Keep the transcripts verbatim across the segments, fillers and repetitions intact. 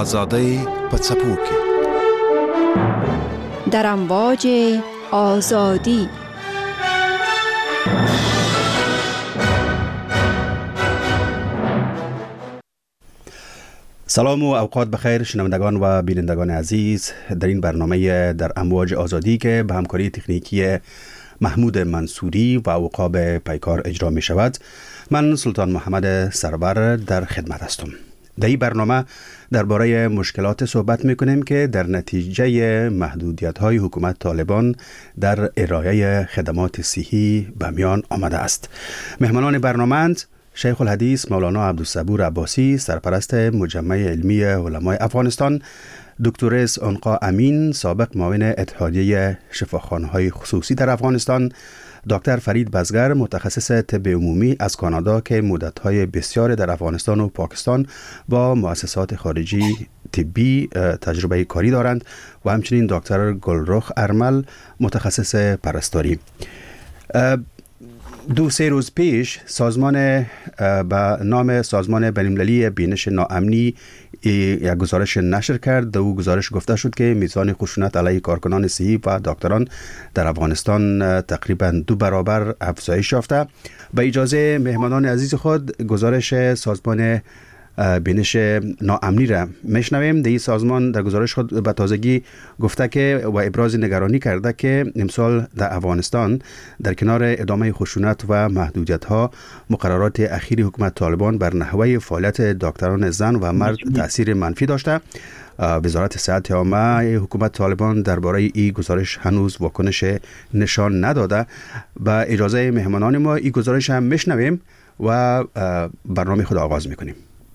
آزادی پڅپوکی در امواج آزادی. سلام و اوقات بخیر شنوندگان و بینندگان عزیز، در این برنامه در امواج آزادی که به همکاری تکنیکی محمود منصوری و عقاب پیکار اجرا می شود، من سلطان محمد سرور در خدمت هستم. در این برنامه درباره مشکلات صحبت می کنیم که در نتیجه محدودیت های حکومت طالبان در ارائه خدمات صحی به میان آمده است. مهمانان برنامه شیخ الحدیث مولانا عبدالصبور عباسی، سرپرست مجمع علمی علمای افغانستان، دکتر رئیس عنقا امین، سابق معاون اتحادیه شفاخانه‌های خصوصی در افغانستان، دکتر فرید بزگر، متخصص طب عمومی از کانادا که مدت‌های بسیار در افغانستان و پاکستان با مؤسسات خارجی طبی تجربه کاری دارند، و همچنین دکتر گلرخ ارمل، متخصص پرستاری. دو سه روز پیش سازمان به نام سازمان بین‌المللی بینش ناامنی یک گزارش نشر کرد. در او گزارش گفته شد که میزان خشونت علیه کارکنان صحی و دکتران در افغانستان تقریبا دو برابر افزایش یافته. به اجازه مهمانان عزیز خود گزارش سازمان بینش ناامنی را میشنویم. در این سازمان در گزارش خود به تازگی گفته که و ابراز نگرانی کرده که امسال در افغانستان در کنار ادامه خشونت و محدودیت ها، مقررات اخیر حکومت طالبان بر نحوه فعالیت دکتران زن و مرد تاثیر منفی داشته. وزارت صحت عامه حکومت طالبان درباره این گزارش هنوز واکنش نشان نداده. با اجازه مهمانان ما این گزارش هم میشنویم و برنامه خود آغاز میکنیم.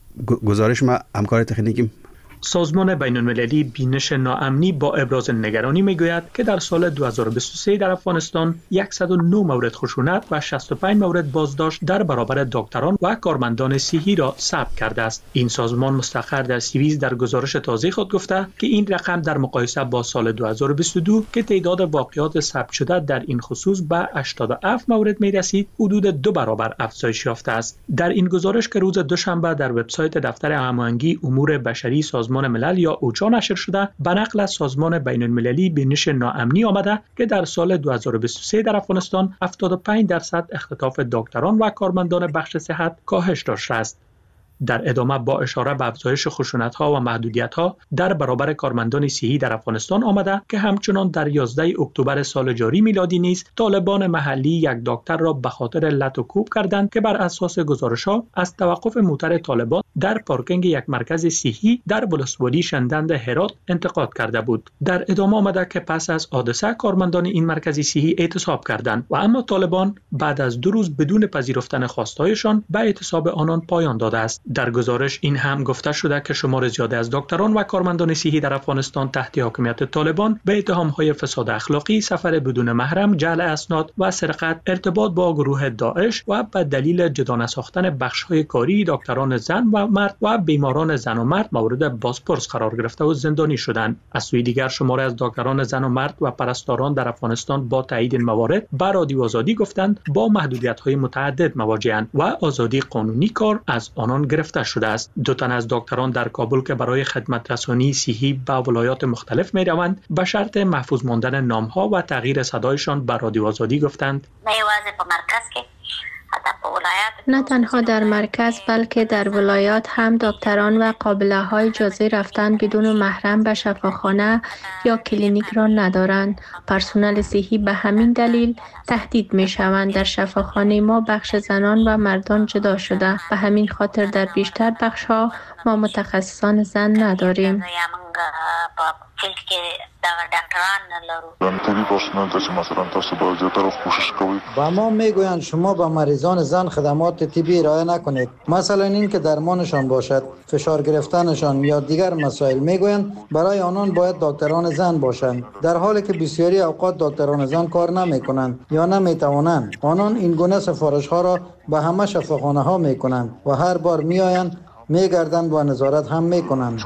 گزارش ما همکار تکنیکی سازمان بین‌المللی بینش ناامنی با ابراز نگرانی میگوید که در سال دو هزار و بیست و سه در افغانستان صد و نه مورد خشونت و شصت و پنج مورد بازداشت در برابر دکتران و کارمندان صحی را ثبت کرده است. این سازمان مستقر در سوئیس در گزارش تازه خود گفته که این رقم در مقایسه با سال دو هزار و بیست و دو که تعداد واقعات ثبت شده در این خصوص به هشتاد و هفت مورد میرسید، حدود دو برابر افزایش یافته است. در این گزارش که روز دوشنبه در وبسایت دفتر هماهنگی امور بشری سازمان ملل یا اوچا نشر شده، به نقل از سازمان بین‌المللی بینش ناامنی آمده که در سال دو هزار و بیست و سه در افغانستان هفتاد و پنج درصد اختطاف دکتران و کارمندان بخش صحت کاهش داشته است. در ادامه با اشاره به افزایش خشونت‌ها و محدودیت‌ها در برابر کارمندان صحی در افغانستان آمده که همچنان در یازده اکتبر سال جاری میلادی نیز طالبان محلی یک دکتر را به خاطر لط و کوب کردند که بر اساس گزارش‌ها از توقف موتر طالبان در پارکینگ یک مرکز صحی در ولسوالی شندند هرات انتقاد کرده بود. در ادامه آمده که پس از حادثه کارمندان این مرکز صحی اعتصاب کردند و اما طالبان بعد از دو روز بدون پذیرفتن خواستهایشان به اعتصاب آنان پایان داده است. در گزارش این هم گفته شده که شمار زیادی از دکتران و کارمندان صحی در افغانستان تحت حاکمیت طالبان به اتهام‌های فساد اخلاقی، سفر بدون محرم، جعل اسناد و سرقت، ارتباط با گروه داعش و به دلیل جدا نساختن بخش‌های کاری دکتران زن و مرد و بیماران زن و مرد مورد بازپرس قرار گرفته و زندانی شدند. از سوی دیگر شمار از دکتران زن و مرد و پرستاران در افغانستان با تایید این موارد به رادیو آزادی گفتند با محدودیت‌های متعدد مواجه‌اند و آزادی قانونی کار از آنان گرفته شده است. دو تن از دکتران در کابل که برای خدمت رسانی صحی به ولایات مختلف می روند، به شرط محفوظ ماندن نامها و تغییر صدایشان به رادیو آزادی گفتند نه تنها در مرکز بلکه در ولایات هم دکتران و قابله های اجازه رفتن بدون محرم به شفاخانه یا کلینیک را ندارند. پرسنل صحی به همین دلیل تهدید می شوند. در شفاخانه ما بخش زنان و مردان جدا شده، به همین خاطر در بیشتر بخش ها ما متخصصان زن نداریم. با ما میگویند شما با مریضان زن خدمات طبی ارائه نکنید، مثلا این که درمانشان باشد، فشار گرفتنشان یا دیگر مسائل. میگویند برای آنان باید دکتران زن باشند، در حالی که بسیاری اوقات دکتران زن کار نمیکنند یا نمیتوانند. آنان این گونه سفارش ها را به همه شفاخانه ها میکنند و هر بار میآیند میگردند و نظارت هم میکنند.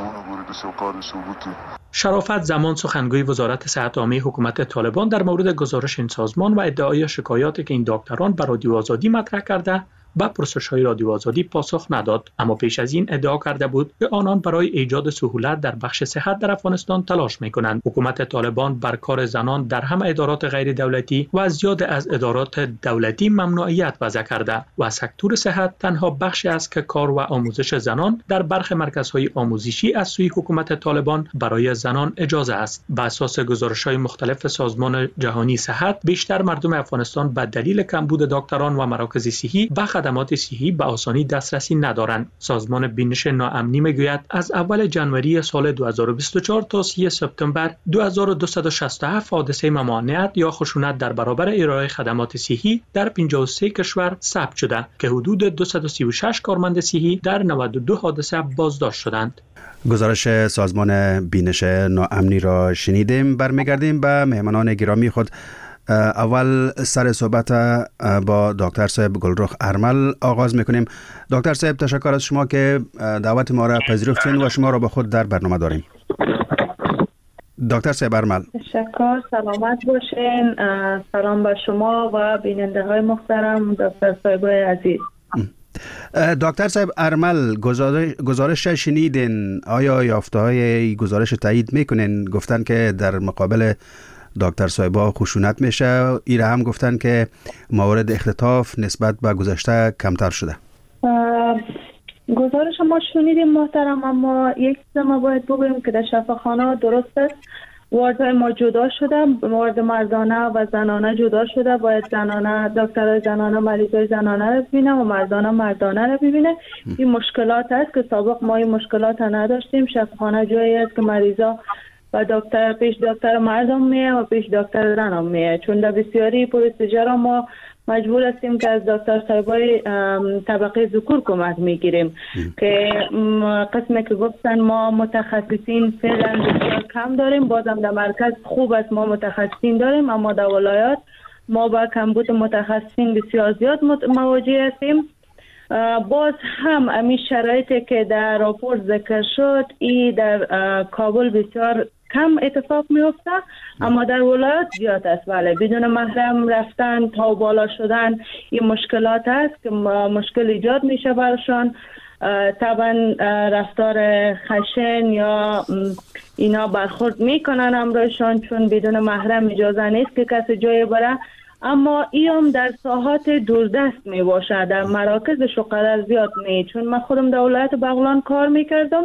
شرافت زمان، سخنگوی وزارت صحت عامه حکومت طالبان، در مورد گزارش این سازمان و ادعای شکایاتی که این دکتران به رادیو آزادی مطرح کرده به پرسش‌های رادیو آزادی پاسخ نداد، اما پیش از این ادعا کرده بود که آنان برای ایجاد سهولت در بخش صحت در افغانستان تلاش می‌کنند. حکومت طالبان بر کار زنان در همه ادارات غیر دولتی و زیاد از ادارات دولتی ممنوعیت وضع کرده و سکتور صحت تنها بخشی است که کار و آموزش زنان در برخی مرکزهای آموزشی از سوی حکومت طالبان برای زنان اجازه است. بر اساس گزارش‌های مختلف سازمان جهانی صحت، بیشتر مردم افغانستان به دلیل کمبود دکتران و مراکز صحی به خدمات صحی به آسانی دسترسی ندارند. سازمان بینش ناامنی میگوید از اول ژانویه سال دو هزار و بیست و چهار تا سی سپتامبر دو هزار و دویست و شصت و هفت حادثه ممانعت یا خشونت در برابر ارائه خدمات صحی در پنجاه و سه کشور ثبت شده که حدود دویست و سی و شش کارمند صحی در نود و دو حادثه بازداشت شدند. گزارش سازمان بینش ناامنی را شنیدیم. برمیگردیم به مهمانان گرامی خود. اول سر صحبت با دکتر صاحب گلرخ ارمل آغاز میکنیم. دکتر صاحب تشکر از شما که دعوت ما را پذیرفتین و شما را با خود در برنامه داریم. دکتر صاحب ارمل. تشکر، سلامت باشین. سلام به شما و بیننده های محترم، دکتر صاحب عزیز. دکتر صاحب ارمل، گزارش شنیدین؟ آیا یافته های گزارش تایید میکنین؟ گفتن که در مقابل دکتر صاحبا خشونت میشه. ایره هم گفتن که موارد اختطاف نسبت به گذشته کمتر شده. گزارش ما شنیدیم محترم، اما یک چیز ما باید بگوییم که در شفاخانه درست است واردهای ما جدا شده، وارد مردانه و زنانه جدا شده. باید زنانه دکترای زنانه مریضای زنانه رو ببینه و مردانه مردانه رو ببینه. این مشکلات است که سابق ما این مشکلات نداشتیم. شفاخانه جایی است که مریضا و دکتر پیش دکتر مردم میه و پیش دکتر زنم میه، چون در بسیاری پروسیجر ما مجبور هستیم که از دکتر صاحبای طبقه ذکور کمک میگیریم که قسمی که گفتن ما متخصصین فعلا بسیار کم داریم. بازم در مرکز خوب است ما متخصصین داریم، اما در ولایات ما با کمبود متخصصین بسیار زیاد مواجه هستیم. باز هم امی شرایطی که در راپورت ذکر شد ای در کابل بسیار کم اتفاق میفته، اما در ولایات زیاد است. بله، بدون محرم رفتن تا بالا شدن این مشکلات است که مشکل ایجاد میشه برشان. طبعا رفتار خشن یا اینا برخورد میکنن همراهشان، چون بدون محرم اجازه نیست که کسی جای بره. اما ایام در ساحات دوردست می باشه، در مراکز شقدر زیاد نی. چون من خودم در ولایت بغلان کار میکردم،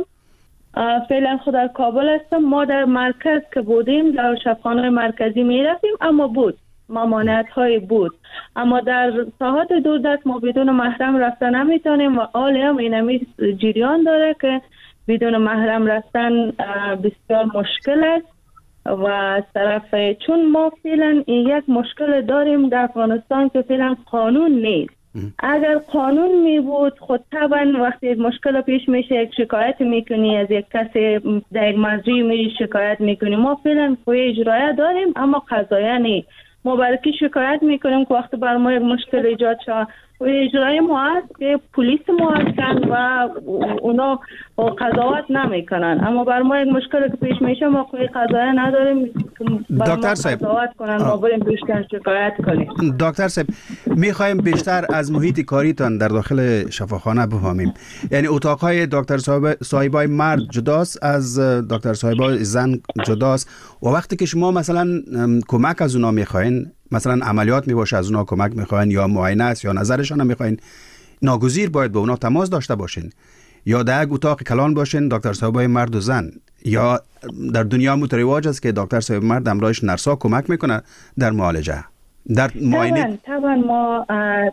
فعلا خود در کابل هستم. ما در مرکز که بودیم در شفاخانه مرکزی می رفتیم، اما بود ممانعت های بود، اما در ساحات دوردست ما بدون محرم رفتن نمیتونیم و حالی هم اینمی جریان داره که بدون محرم رفتن بسیار مشکل است. و از طرف چون ما فعلا یک مشکل داریم در افغانستان که فعلا قانون نیست. اگر قانون می بود خود طبعا وقتی یک مشکل پیش میشه یک شکایت میکنی، از یک کسی در یک مجری می شکایت میکنی. ما فعلا قوه اجرایی داریم اما قضاییه نیست. ما برای کی شکایت میکنیم که وقتی بر ما یک مشکل ایجاد شد قوه اجرایی ما هست که پلیس ما هستن و اونا قضاوت نمیکنن، اما بر ما یک مشکل که پیش میشه ما قوه قضاییه نداریم دکتر صاحب قضاوت کنن، ما بریم بیشتر شکایت کنیم. دکتر صاحب میخوایم بیشتر از محیط کاریتان در داخل شفاخانه بفهمیم. یعنی اتاقهای دکتر صاحبای مرد جداست از دکتر صاحبای زن جداست و وقتی که شما مثلا کمک از اونا میخواین، مثلا عملیات میباشه از اونا کمک میخواین یا معاینه است یا نظرشان هم میخواین، ناگزیر باید با اونا تماس داشته باشین یا در یک اتاق کلان باشین دکتر صاحبای مرد و زن، یا در دنیا مترواج است که دکتر صاحب مرد همراهش نرسا کمک میکنه در معالجه در معاینه. طبعا ما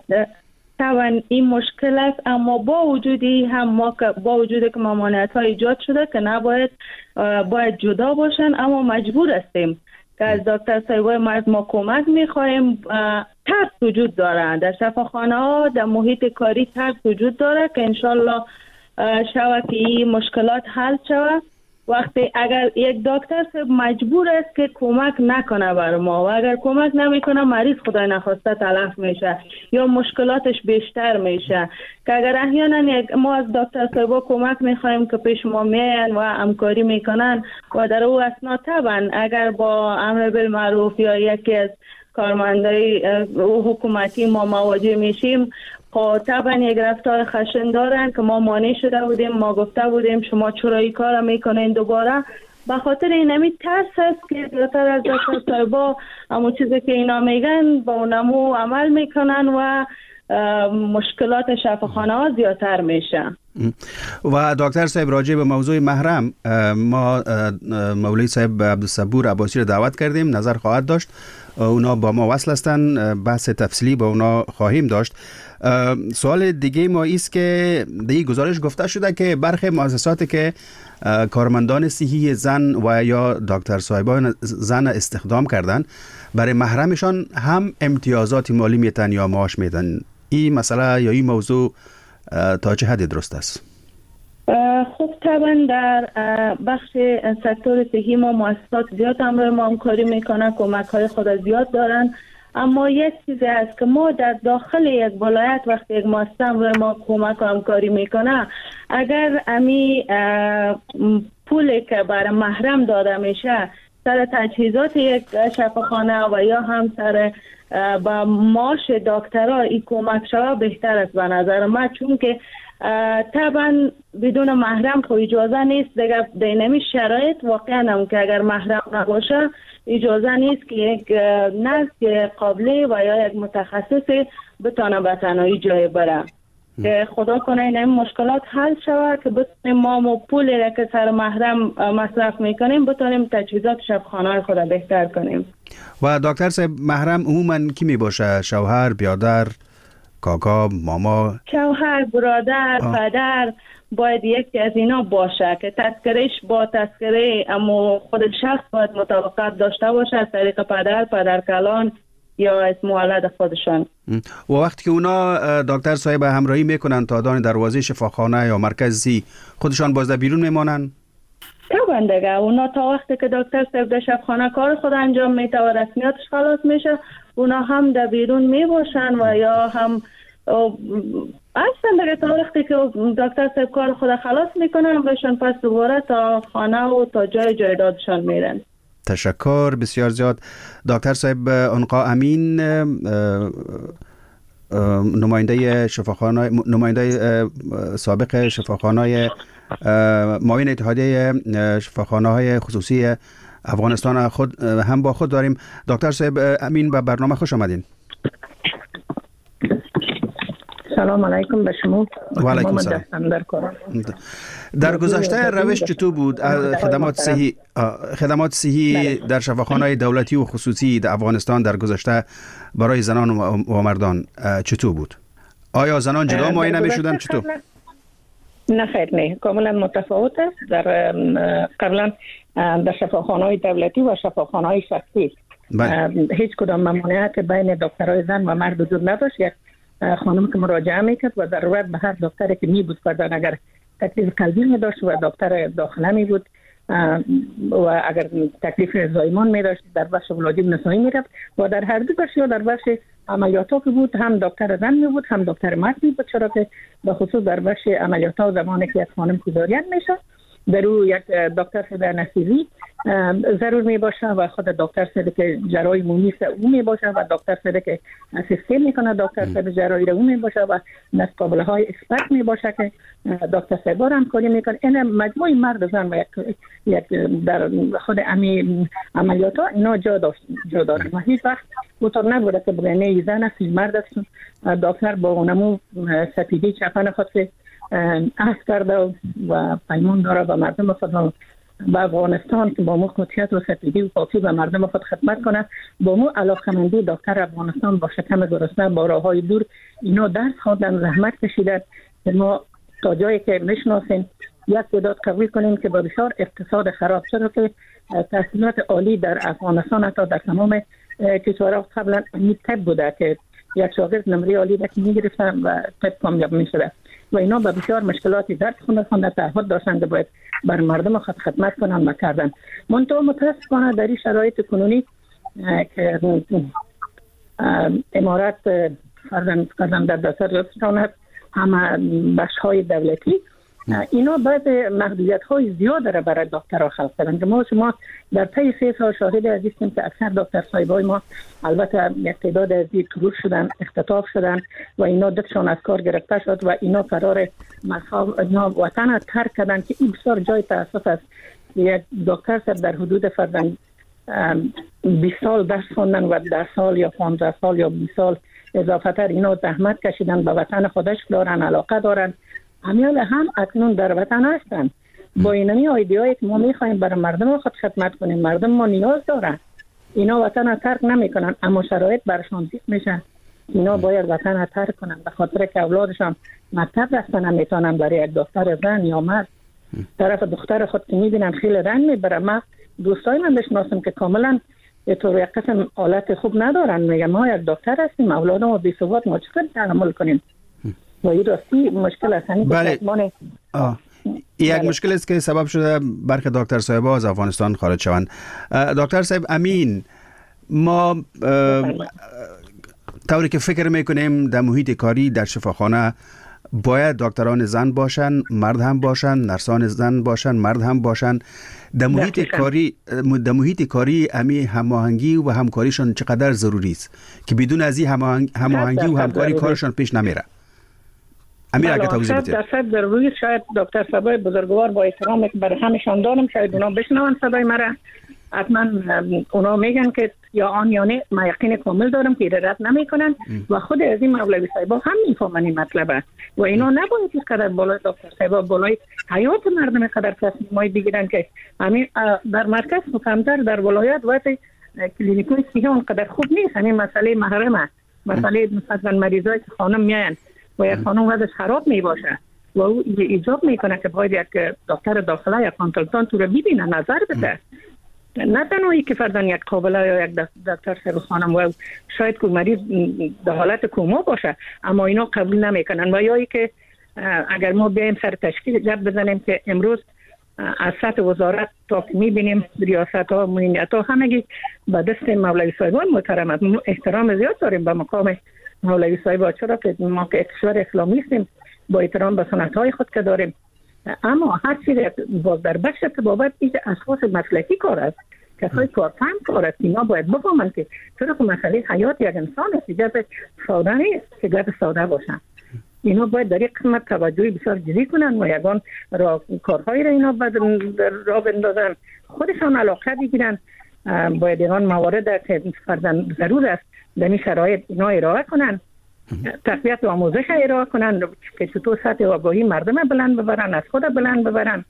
طبعا این مشکل است، اما با وجودی هم ما با وجودی که ممانعت ها ایجاد شده که نباید باید جدا باشن، اما مجبور هستیم که از دکتر صاحبای مرد ما کمک میخوایم. ترس وجود داره در شفاخانه ها، در محیط کاری ترس وجود داره که انشالله شود که این مشکلات حل شود. وقتی اگر یک دکتر مجبور است که کمک نکنه بر ما و اگر کمک نمیکنه مریض خدای نخواسته تلف میشه یا مشکلاتش بیشتر میشه، که اگر احیانا ما از دکتر صاحبا کمک میخوایم که پیش ما میان و همکاری میکنن و در او اثنا طبعا اگر با امر بالمعروف یا یکی از کارمندای حکومتی ما مواجه میشیم خب طبعا یک رفتار خشن دارن که ما مانع شده بودیم، ما گفته بودیم شما چرا این کار میکنین دوباره. به خاطر این همی ترس هست که بیشتر از دکتر صاحبا همون چیزی که اینا میگن با اونمو عمل میکنن و مشکلات شفاخانه ها زیادتر میشه. و دکتر صاحب راجع به موضوع محرم ما مولوی صاحب عبدالصبور عباسی رو دعوت کردیم، نظر خواهد داشت، اونا با ما وصل هستن، بحث تفصیلی با اونا خواهیم داشت. سوال دیگه ما ایست که دیگه گزارش گفته شده که برخی مؤسساتی که کارمندان صحی زن و یا دکتر صاحبان زن استخدام کردن برای محرمشان هم امتیازات مالی میتن یا معاش میتن. این مسئله یا این موضوع تا چه حد درست است؟ خب طبعا در بخش سکتور صحی ما مؤسسات زیاد همراه ما همکاری میکنن، کمک های خود زیاد دارن، اما یک چیزی هست که ما در داخل یک ولایت وقتی یک مؤسسه همراه ما کمک و همکاری میکنه، اگر امی پولی که برای محرم داده میشه سر تجهیزات یک شفاخانه و یا هم سر با معاش دکترها این کمک شود بهتر است به نظر من، چون که طبعا بدون محرم خو اجازه نیست دیگه. دینامی شرایط واقعا هم که اگر محرم نباشه اجازه نیست که یک نرس قابلی و یا یک متخصص بتانه به تنهایی جای بره. که خدا کنه این مشکلات حل شود که بتونیم ما مو پولی را که سر محرم مصرف میکنیم بتونیم تجهیزات شفاخانه خود بهتر کنیم. و دکتر صاحب محرم عموما کی می باشه؟ شوهر، برادر، کاکا، ماما؟ شوهر، برادر، آه. پدر باید یکی از اینا باشه که تذکرهش با تذکره اما خود شخص باید مطابقت داشته باشه از طریق پدر، پدر کلان یا اسم مولد خودشان. و وقتی که اونا دکتر صاحب همراهی میکنن تا دان دروازه شفاخانه یا مرکزی، خودشان باز در بیرون میمانن؟ طبعا دیگه اونا تا وقتی که دکتر صاحب در شفاخانه کار خود انجام میده و رسمیاتش خلاص میشه، اونا هم در بیرون میباشن و یا هم اصلا دیگه تا وقتی که دکتر صاحب کار خود خلاص میکنن بهشون پس دوباره تا خانه و تا جای جایدادشان میرن. تشکر بسیار زیاد دکتر صاحب. انقا امین نماینده شفاخانه نماینده سابق شفاخانه معاون اتحادیه شفاخانه های خصوصی افغانستان خود هم با خود داریم. دکتر صاحب امین به برنامه خوش آمدین. سلام علیکم به شما. و علیکم سلام. در گذشته روش چطور بود؟ خدمات صحی خدمات صحی در شفاخانه‌های دولتی و خصوصی در افغانستان در گذشته برای زنان و مردان چطور بود؟ آیا زنان جدا معاینه می‌شدن چطور؟ نه خیر نه، کاملا متفاوت است. در قبلا در شفاخانه‌های دولتی و شفاخانه‌های شخصی هیچ کدام ممانعت بین دکترای زن و مرد وجود نداشت. یک خانم که مراجعه میکرد و ضرورت به هر دکتری که می بود کردن، اگر تکلیف قلبی می داشت و دکتر داخله می بود و اگر تکلیف زایمان می داشت در بخش ولادی نسایی می رفت و در هر دو بخش یا در بخش عملیات ها که بود هم دکتر زن می بود هم دکتر مرد می بود، چرا که به خصوص در بخش عملیات ها زمانی که یک خانم کوزارین میشه در او یک دکتر شده نسیزی ضرور می باشه و خود دکتر شده که جراحی مومیس او می باشه و دکتر شده که اسیسته میکنه دکتر شده جراحی رو می باشه و نسقابله های اکسپرت می باشه که دکتر سیبار هم کاری میکنه. این مجموعی مرد زن و یک, یک در خود امی عملیات ها اینا جا داشت جا دارن و هیچ وقت بطور نبوده که بگنه زن است مرد است. دکتر با اونمو سپیدی چپن خود که عهد کرده و پیمان داره و مردم خود و افغانستان که با مو قطعیت و سپیدی و پاکی و مردم خود خدمت کنه، با مو علاقمندی دکتر افغانستان با شکم گرسنه با راههای دور اینا درس خوندن، زحمت کشیدن که ما تا جایی که میشناسیم یک تعداد قبول کنیم که با بسیار اقتصاد خراب شده که تحصیلات عالی در افغانستان حتی در تمام کشورها قبلا این طب بوده که یک شاگرد نمره عالی را که میگرفتن و طب کامیاب میشده و اینا به بسیار مشکلاتی درس خونده خونده تعهد داشتن که باید بر مردم خود خدمت کنن و کردن. منطقه متاسفانه در این شرایط کنونی که امارت فرزند کردن در دسترسشان همه بخش های دولتی اینا باید محدودیت های زیاد داره برای دکترها خلق کردن که ما شما در طی سه سال شاهد هستیم که اکثر دکتر صاحبای ما البته یک تعداد از این تروش شدن، اختطاف شدن و اینا دستشان از کار گرفته شد و اینا قرار مصاب اینا وطن ترک کردن که این بسیار جای تاسف است. یک دکتر صاحب در حدود فردن بیست سال درس خوندن و ده سال یا پانزده سال یا بیست سال اضافه تر اینا زحمت کشیدن، به وطن خودش دارن، علاقه دارن، همیال هم اکنون در وطن هستن. با اینمی ایده‌ای که ما میخوایم برای مردم خود خدمت کنیم، مردم ما نیاز دارن، اینا وطن را ترک نمیکنن اما شرایط برشان زیاد میشن، اینا باید وطن را ترک کنن به خاطر که اولادشان مکتب رفتن نمیتونن. برای یک دختر زن یا مرد طرف دختر خود که میبینن خیلی رنگ میبره. من دوستای من بشناسم که کاملا یه طور یک قسم حالت خوب ندارن، میگن ما یک دکتر هستیم اولاد ما بی ثبات، ما چطور تحمل کنیم؟ و این راستی مشکل است. بله. یک مشکل است که سبب شده برخی دکتر صاحب‌ها از افغانستان خارج شوند. دکتر صاحب امین، ما طوری که فکر میکنیم در محیط کاری در شفاخانه باید دکتران زن باشن، مرد هم باشن، نرسان زن باشن، مرد هم باشن. در محیط کاری در محیط کاری امی هماهنگی و همکاریشان چقدر ضروری است که بدون از این هماهنگی و همکاری کارشان پیش نمیره؟ امیر اگه توضیح بدید. در صد ضروری شاید دکتر صاحبای بزرگوار با احترام که برای همشان دارم، شاید اونا بشنون صدای مرا، حتما اونا میگن که یا آن یا نه، ما یقین کامل دارم که رد نمیکنن و خود از این مولوی صاحبا هم میفهمن این مطلبه و اینا نباید که قدر بالای دکتر صاحبا بالای حیات مردم قدر تصمیمای بگیرن که همین در مرکز کمتر در ولایت وقتی کلینیکای صحی اون قدر خوب نیست. همین مسئله محرمه، مسئله مثلا مریضای که خانم میان و یک خانم وضعش خراب می باشه و او ایجاب میکنه که باید یک دکتر داخله یا کانسلتانت تو رو ببینه، نظر بده، نه تنهایی که فردن یک قابله یا یک دکتر صاحب خانم و شاید که مریض در حالت کوما باشه اما اینا قبول نمیکنن. و یا ای که اگر ما بیایم سر تشکیل گپ بزنیم که امروز از سطح وزارت تا که میبینیم ریاست ها مدیریت ها همگی به دست مولوی صاحبان محترم، احترام زیاد داریم به مقام مولوی صاحب، چرا که ما که کشور اسلامی هستیم با احترام به سنت های خود که داریم، اما هر چیز باز در بخش تبابت این اساس مسلکی کار است، کسای کارفهم کار است. اینا باید بفهمن که چرا که مسئله حیات یک انسان است، گپ ساده نیست که گپ ساده باشن. اینا باید در یک قسمت توجهی بسیار جدی کنن و یگان را کارهایی را اینا را بندازن، خودشان علاقه بگیرن. باید اینا موارد که فرضاً ضرور است در این شرایط اینا ارائه کنن، تقویت و آموزش ارائه کنن که چطور سطح آگاهی مردم بلند ببرن، از خود بلند ببرن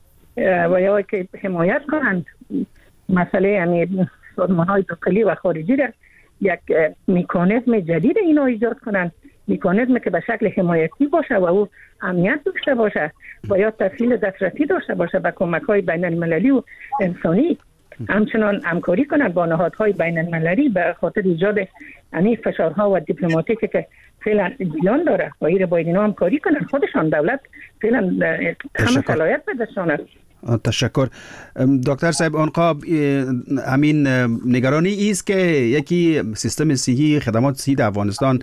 و یا که حمایت کنن. مسئله یعنی سازمان‌های داخلی و خارجی را یک مکانیزم جدید اینا ایجاد کنن، مکانیزم که به شکل حمایتی باشه و او امنیت داشته باشه و یا تسهیل دسترسی داشته باشه به کمک‌های بین المللی و انسانی. همچنان همکاری کنند با نهادهای بین المللی به خاطر ایجاد یعنی فشارها و دیپلماتیکی که فعلا جریان داره و این باید اینا همکاری کنند. خودشان دولت فعلا همه صلاحیت به دستشان است. تشکر دکتر صاحب. آنقا همین نگرانی است که یکی سیستم صحی، خدمات صحی در افغانستان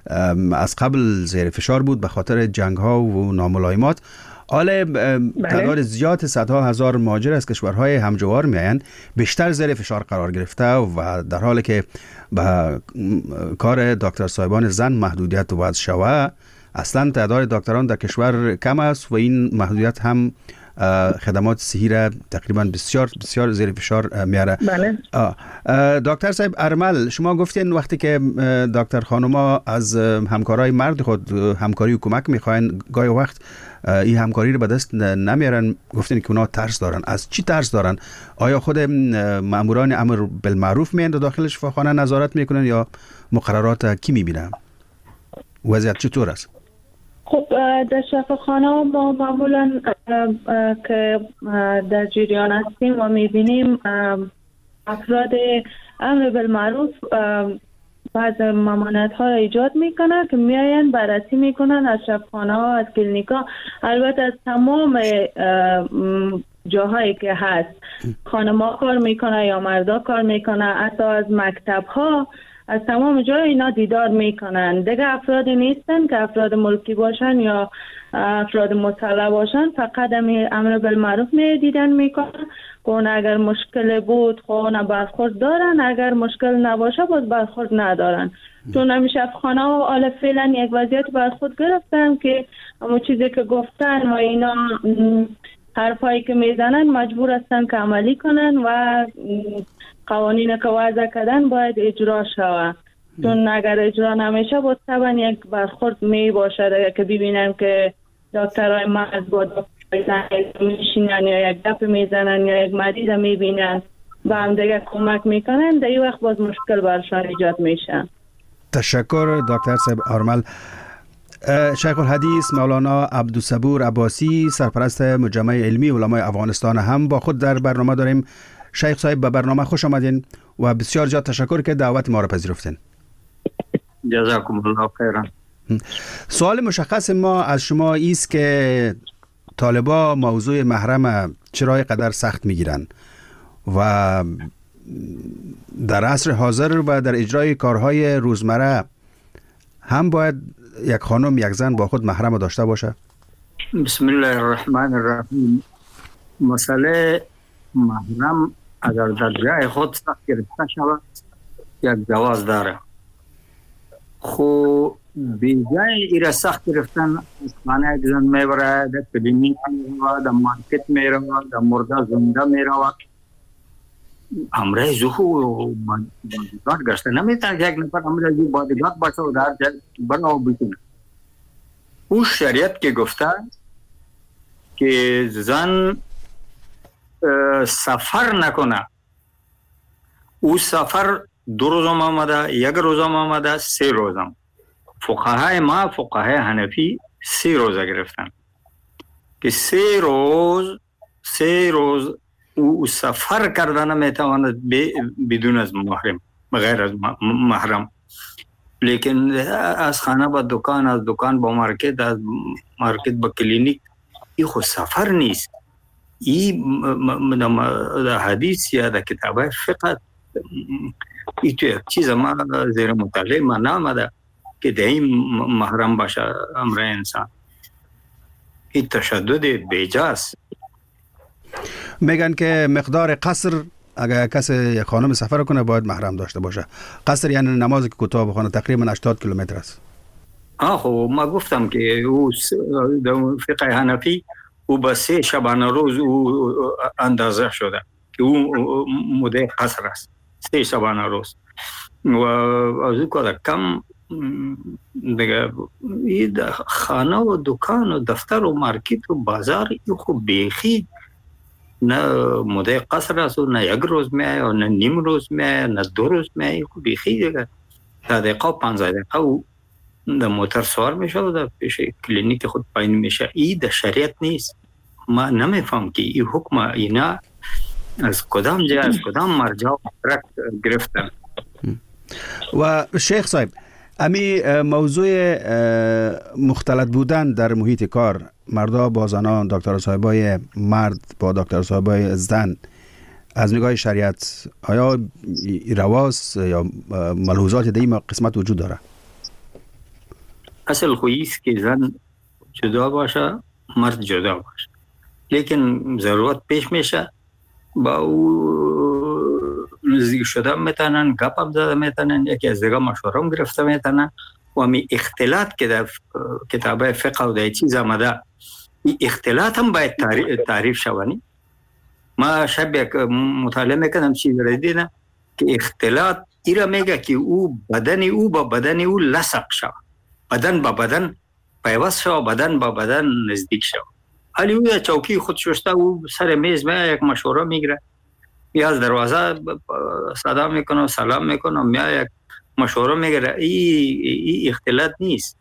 از قبل زیر فشار بود به خاطر جنگ ها و ناملایمات. حالا تعداد زیاد صدها هزار مهاجر از کشورهای همجوار میآیند، بیشتر زیر فشار قرار گرفته و در حالی که به کار دکتر صاحبان زن محدودیت وضع شوه، اصلا تعداد دکتران در کشور کم است و این محدودیت هم خدمات صحی را تقریبا بسیار بسیار زیر فشار میاره. بله. دکتر صاحب ارمل، شما گفتین وقتی که دکتر خانوما از همکارای مرد خود همکاری و کمک میخواین، گاهی وقت این همکاری رو به دست نمیارن، گفتین که اونا ترس دارن. از چی ترس دارن؟ آیا خود ماموران امر بالمعروف میان داخل شفاخانه نظارت میکنن یا مقررات کی میبینن؟ وضعیت چطور است؟ خب در شفاخانه ما معمولا که در جریان هستیم و میبینیم افراد امر بالمعروف بعض ممانعت ها ایجاد میکنن که میاین بررسی میکنن از شفاخانه ها، از کلینیک ها، البته از تمام جاهایی که هست، خانما کار میکنه یا مردا کار میکنه، حتی از مکتب ها، از تمام جای اینا دیدار میکنن. دیگه افراد نیستن که افراد ملکی باشن یا افراد مسلح باشن فقط امر بالمعروف می دیدن میکنن که اگر مشکل بود خونه برخورد دارن، اگر مشکل نباشه باز برخورد ندارن. چون همیشه افخانه و حالا فعلا یک وضعیت برخورد گرفتن که همون چیزی که گفتن و اینا حرفایی که میزنن مجبور هستن که عملی کنن و قوانین که وضع کردن باید اجرا شود. چون اگر اجرا نمیشه باز طبعا یک برخورد می باشد که ببینن که دکترهای مرد با دکترهای زن میشینن یا یک گپ میزنن یا یک مریض میبینن و هم دیگه کمک میکنن، در این وقت باز مشکل برشان ایجاد میشه. تشکر دکتر صاحب آرمل. شیخ الحدیث مولانا عبدالصبور عباسی، سرپرست مجمع علمی علمای افغانستان هم با خود در برنامه داریم. شیخ صاحب به برنامه خوش آمدین و بسیار زیاد تشکر که دعوت ما را پذیرفتین. جزاکم الله خیرا. سوال مشخص ما از شما ایست که طالبا موضوع محرم چرا قدر سخت میگیرن و در عصر حاضر و در اجرای کارهای روزمره هم باید یک خانم یک زن با خود محرم داشته باشه؟ بسم الله الرحمن الرحیم. مسئله محرم اگر در جای خود سخت گرفته شود یک جواز داره، خو بی جای ایره سخت گرفتن از خانه یک زن میبره، در کلینیک میره، در مارکت میره، در مرده زنده میره، امره زخو بادیگارد گشته نمیتونه که یک نفر امره زو بادیگارد باشه و در جای بنا و بکنه. او شریعت که گفته که زن سفر نکنه، او سفر دو روزم آمده، یک روزم آمده، سه روزم. فقهای ما فقهای حنفی سه روزه گرفتن که سه روز سه روز او سفر کردن میتواند بدون از محرم، بغیر از محرم. لیکن از خانه با دکان، از دکان با مارکت، از مارکت با کلینیک، این خود سفر نیست. این در حدیث یا در کتاب فقه این تو یک چیز ما زیر مطالعه ما نامده که در این محرم باشه امر انسان. این تشدد بیجاست. میگن که مقدار قصر اگر کسی یک خانم سفر کنه باید محرم داشته باشه. قصر یعنی نمازی که کوتاه بخونه، تقریبا هشتاد کیلومتر است. آه خب ما گفتم که او در فقه حنفی او با سه شبانه روز او اندازه شده که او مده قصر است، سه شبانه روز. و از او که کم دیگه این خانه و دکان و دفتر و مارکت و بازار این خب بیخی نه مده قصر است و نه یک روز میای و نه نیم روز میای نه دو روز میای. خب بیخی دیگه تا دقیقه و پانزده دقیقه و در موتر سوار میشه و در پیش کلینیک خود پایین میشه. این در شریعت نیست. ما نمیفهم که این حکم اینا از کدام جای از کدام مرجع گرفتن. و شیخ صاحب امی موضوع مختلط بودن در محیط کار، مردا با زنان، دکتر صاحبای مرد با دکتر صاحبای زن، از نگاه شریعت آیا رواست یا ملحوظات در این قسمت وجود داره؟ اصل خوییست که زن جدا باشه، مرد جدا باشه، لیکن ضرورت پیش میشه با او نزدیک شده میتونن، گپ هم زده میتونن، یکی از دیگه مشوره هم گرفته میتونن. و امی اختلاط که در کتاب فقه و در چیز آمده، این اختلاط هم باید تعریف شوانی. ما شب یک مطالعه میکنم چیز را دیدم که اختلاط ایرا میگه که او بدن او با بدن او لصق شود، بدن با بدن پیوست شود، بدن با بدن نزدیک شود. حالی او چوکی خود شسته، او سر میز میاد یک مشوره میگیره، یا از دروازه صدا میکنه، سلام میکنه، میاد یک مشوره میگیره. این اختلاط نیست.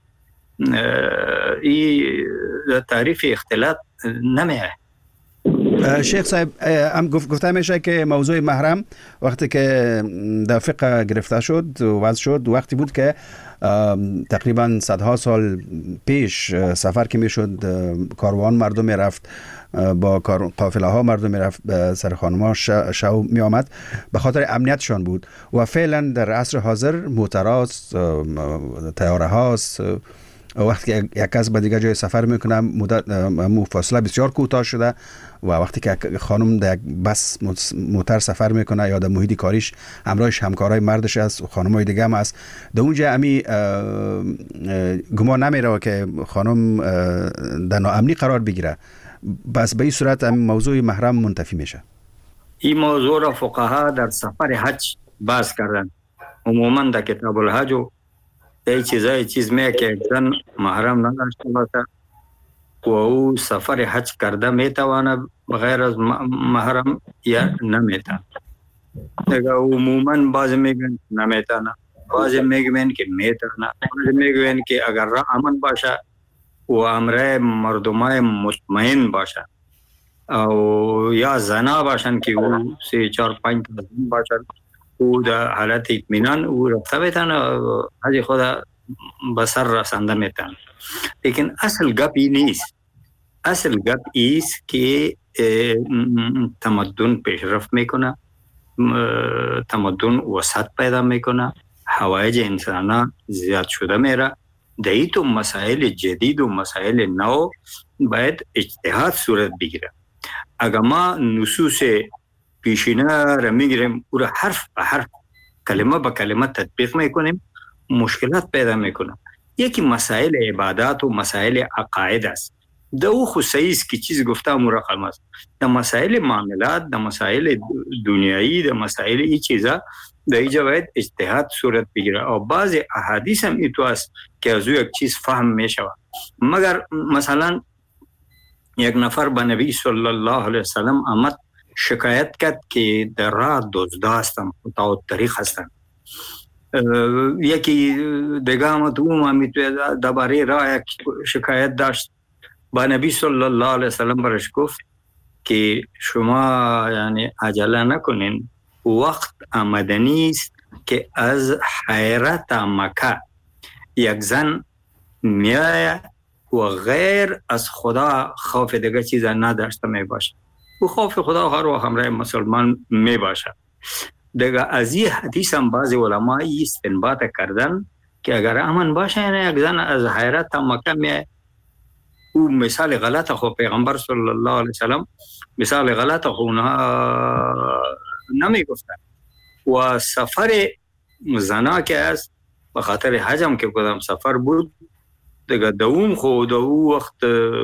این تعریف اختلاط نمیه. شیخ صاحب هم گفته میشه که موضوع محرم وقتی که در فقه گرفته شد و وضع شد، وقتی بود که تقریبا صدها سال پیش سفر که میشد، کاروان مردم میرفت، با قافله ها مردم میرفت، سر خانما شو می آمد، به خاطر امنیتشان بود. و فعلا در عصر حاضر موتراست، تیاره هاست، وقتی که یک کس به دیگه جای سفر میکنه مدت مو فاصله بسیار کوتاه شده و وقتی که خانم در یک بس موتر سفر میکنه یا در محیط کاریش همراهش همکارای مردش است و خانمای دیگه هم است، در اونجا امی گمان نمیره که خانم در ناامنی قرار بگیره، بس به این صورت هم موضوع محرم منتفی میشه. این موضوع را فقها در سفر حج باز کردن. عموما در کتاب الحج و ای چیزای چیز میه که زن محرم نداشته باشه و او سفر حج کرده میتوانه بغیر از محرم یا نمیتونه. دیگه عموما بعضی میگن نمیتونه، بعضی میگن که میتونه، بعضی میگن که اگر را امن باشه و امره مردمای مطمئن باشه او یا زنا باشن که او سی چار پنج زن باشن او در حالت اطمینان او رفته میتونه حج خود بسر رسنده میتونه. لیکن اصل گپ ای نیست. اصل گپ ایست که تمدن پیشرفت میکنه، تمدن وسعت پیدا میکنه، حوایج انسان زیاد شده میره. در تو مسائل جدید و مسائل نو باید اجتهاد صورت بگیره. اگر ما نصوص پیشینه را میگیریم او را حرف به حرف کلمه به کلمه تطبیق میکنیم مشکلات پیدا میکنه. یکی مسائل عبادات و مسائل عقاید است. ده او خصوصی است که چیز گفته مرقم است. ده مسائل معاملات، ده مسائل دنیایی، ده مسائل ای چیزا در اینجا باید اجتهاد صورت بگیره. و بعض احادیث هم ایتو است که از او یک چیز فهم میشود. مگر مثلا یک نفر به نبی صلی الله علیه وسلم آمد شکایت کرد که در راه دزدا هستن، تا طریق هستن. یکی دیگه آمد او همی درباره راه یک شکایت داشت. با نبی صلی الله علیه وسلم برش گفت که شما یعنی عجله نکنین، وقت آمدنی است که از حیرت مکه یک زن میآید و غیر از خدا خوف دیگه چیز نداشته می باشه. و خوف خدا هر وقت همراه مسلمان می باشه. دیگه از این حدیث هم بعضی علماء استنباط کردن که اگر امن باشه یعنی یک زن از حیرت مکه میآید. او مثال غلط خو پیغمبر صلی الله علیه وسلم مثال غلط خو نمی گفتن. و سفر زنا که است به خاطر حجم که کدام سفر بود دیگه دوم خو دو وقت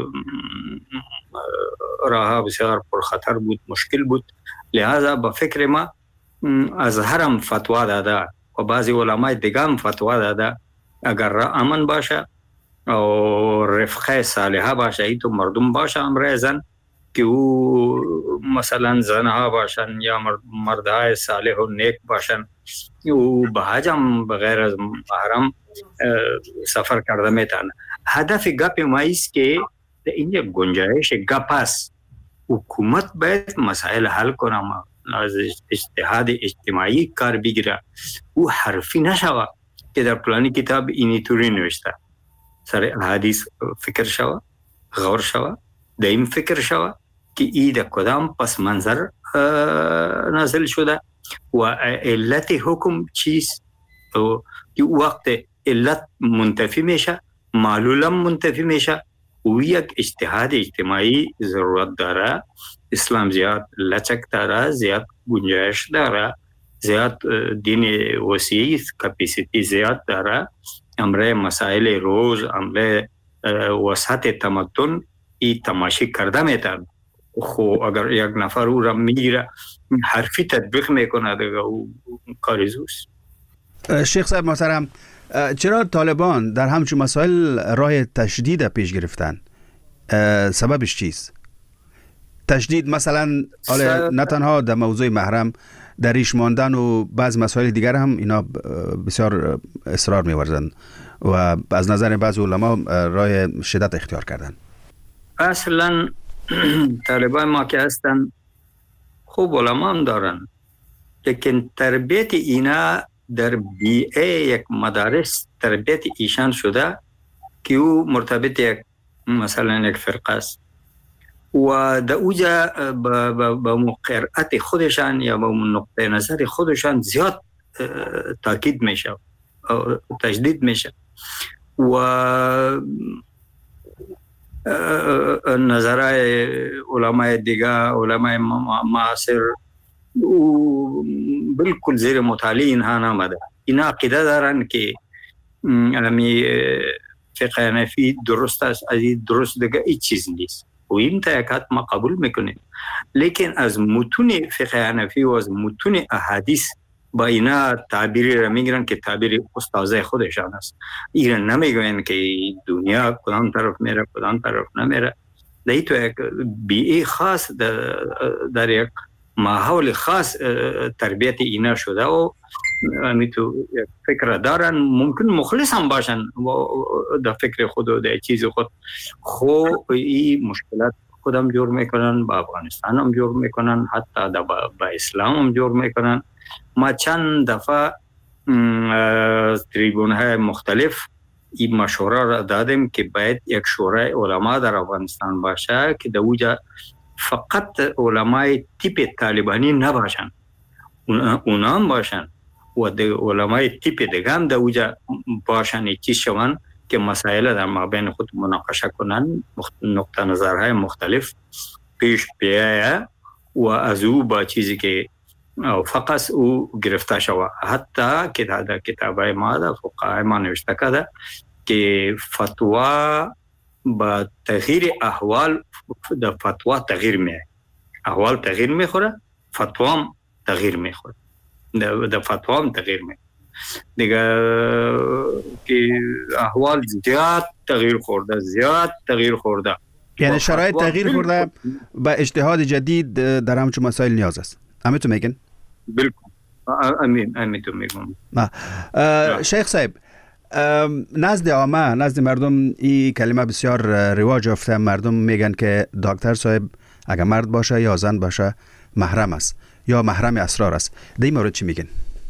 راه بسیار پر خطر بود، مشکل بود. لہذا به فکر ما از حرم فتوا داده و بعضی علماء دیگه هم فتوا داده اگر راه امن باشه و رفقه صالحه باشه ای تو مردم باشه امرای زن که او مثلا زنها باشن یا مردهای صالح و نیک باشن او به حجم بغیر از محرم سفر کرده میتونه. هدف گپ ما ایست که اینجا گنجایش گپ است. حکومت باید مسائل حل کنه، از اجتهاد اجتماعی کار بگیره. او حرفی نشوه که در پلانی کتاب اینی توری نوشته. سر حدیث فکر شوه، غور شوه، دائم فکر شوه که ای در کدام پس منظر نازل شده و علت حکم چیست که وقت علت منتفی میشه معلولم منتفی میشه و یک اجتهاد اجتماعی ضرورت داره. اسلام زیاد لچک داره، زیاد گنجایش داره، زیاد دین وسیع کپیسیتی زیاد داره. امره مسائل روز امره وسط تمدن ای تماشی کرده میتن. خو اگر یک نفر او را میگیره حرفی تطبیق میکنه دیگه او کاریزوست. شیخ صاحب محترم، چرا طالبان در همچون مسائل راه تشدید پیش گرفتن؟ سببش چیست؟ تشدید مثلا نه تنها در موضوع محرم، در ریش ماندن و بعض مسائل دیگر هم اینا بسیار اصرار می‌ورزند و از نظر بعض علما راه شدت اختیار کردن. اصلا طالبان ما که هستن خوب علما هم دارن، لیکن تربیت اینا در بیئه یک مدارس تربیت ایشان شده که او مرتبط یک مثلا یک فرقه است و در اوجا با مقرعت خودشان یا با نقطه نظر خودشان زیاد تاکید میشه تجدید میشه. و نظرهای علمای دیگه، علمای معاصر بالکل زیر مطالعه اینها نامده. اینا عقیده دارن که امی فقه حنفی درست است، از این درست دیگه هیچ چیز نیست و این تا یک حد ما قبول میکنیم، لیکن از متون فقه حنفی و از متون احادیث با اینا تعبیری را میگیرن که تعبیر استاذه خودشان است. اینا نمیگوین که دنیا کدام طرف میره کدام طرف نمیره. در تو یک بیئه خاص در, در یک ماحول خاص تربیت اینا شده و امی تو یک فکر دارن، ممکن مخلص هم باشن در فکر خود و در چیز خود، خو این مشکلات خودم جور میکنن، با افغانستان هم جور میکنن، حتی با, با اسلام هم جور میکنن. ما چند دفعه تریبون های مختلف این مشوره را دادیم که باید یک شورای علما در افغانستان باشه که در اوجا فقط علمای تیپ طالبانی نباشن، اونا هم باشن و در علمای تیپ دیگه هم در اوجا باشن، چیز شوند که مسائل در مابین خود مناقشه کنن، نقطه نظرهای مختلف پیش بیایه و از او با چیزی که فقط او گرفته شود. حتی که در کتابای ما در فقهای ما نوشته کرده که فتوا با تغییر احوال در فتوا تغییر میه، احوال تغییر میخوره، فتوا هم تغییر میخوره، در فتوا هم تغییر میخوره دیگه، که احوال زیاد تغییر خورده زیاد تغییر خورده، یعنی شرایط تغییر خورده با اجتهاد جدید در همچون مسائل نیاز است. همه تو میگن؟ بالکل امین امین تو میگم. شیخ صاحب، نزد عامه، نزد مردم این کلمه بسیار رواج یافته، مردم میگن که دکتر صاحب اگر مرد باشه یا زن باشه محرم است یا محرم اسرار است. در این مورد چی میگن؟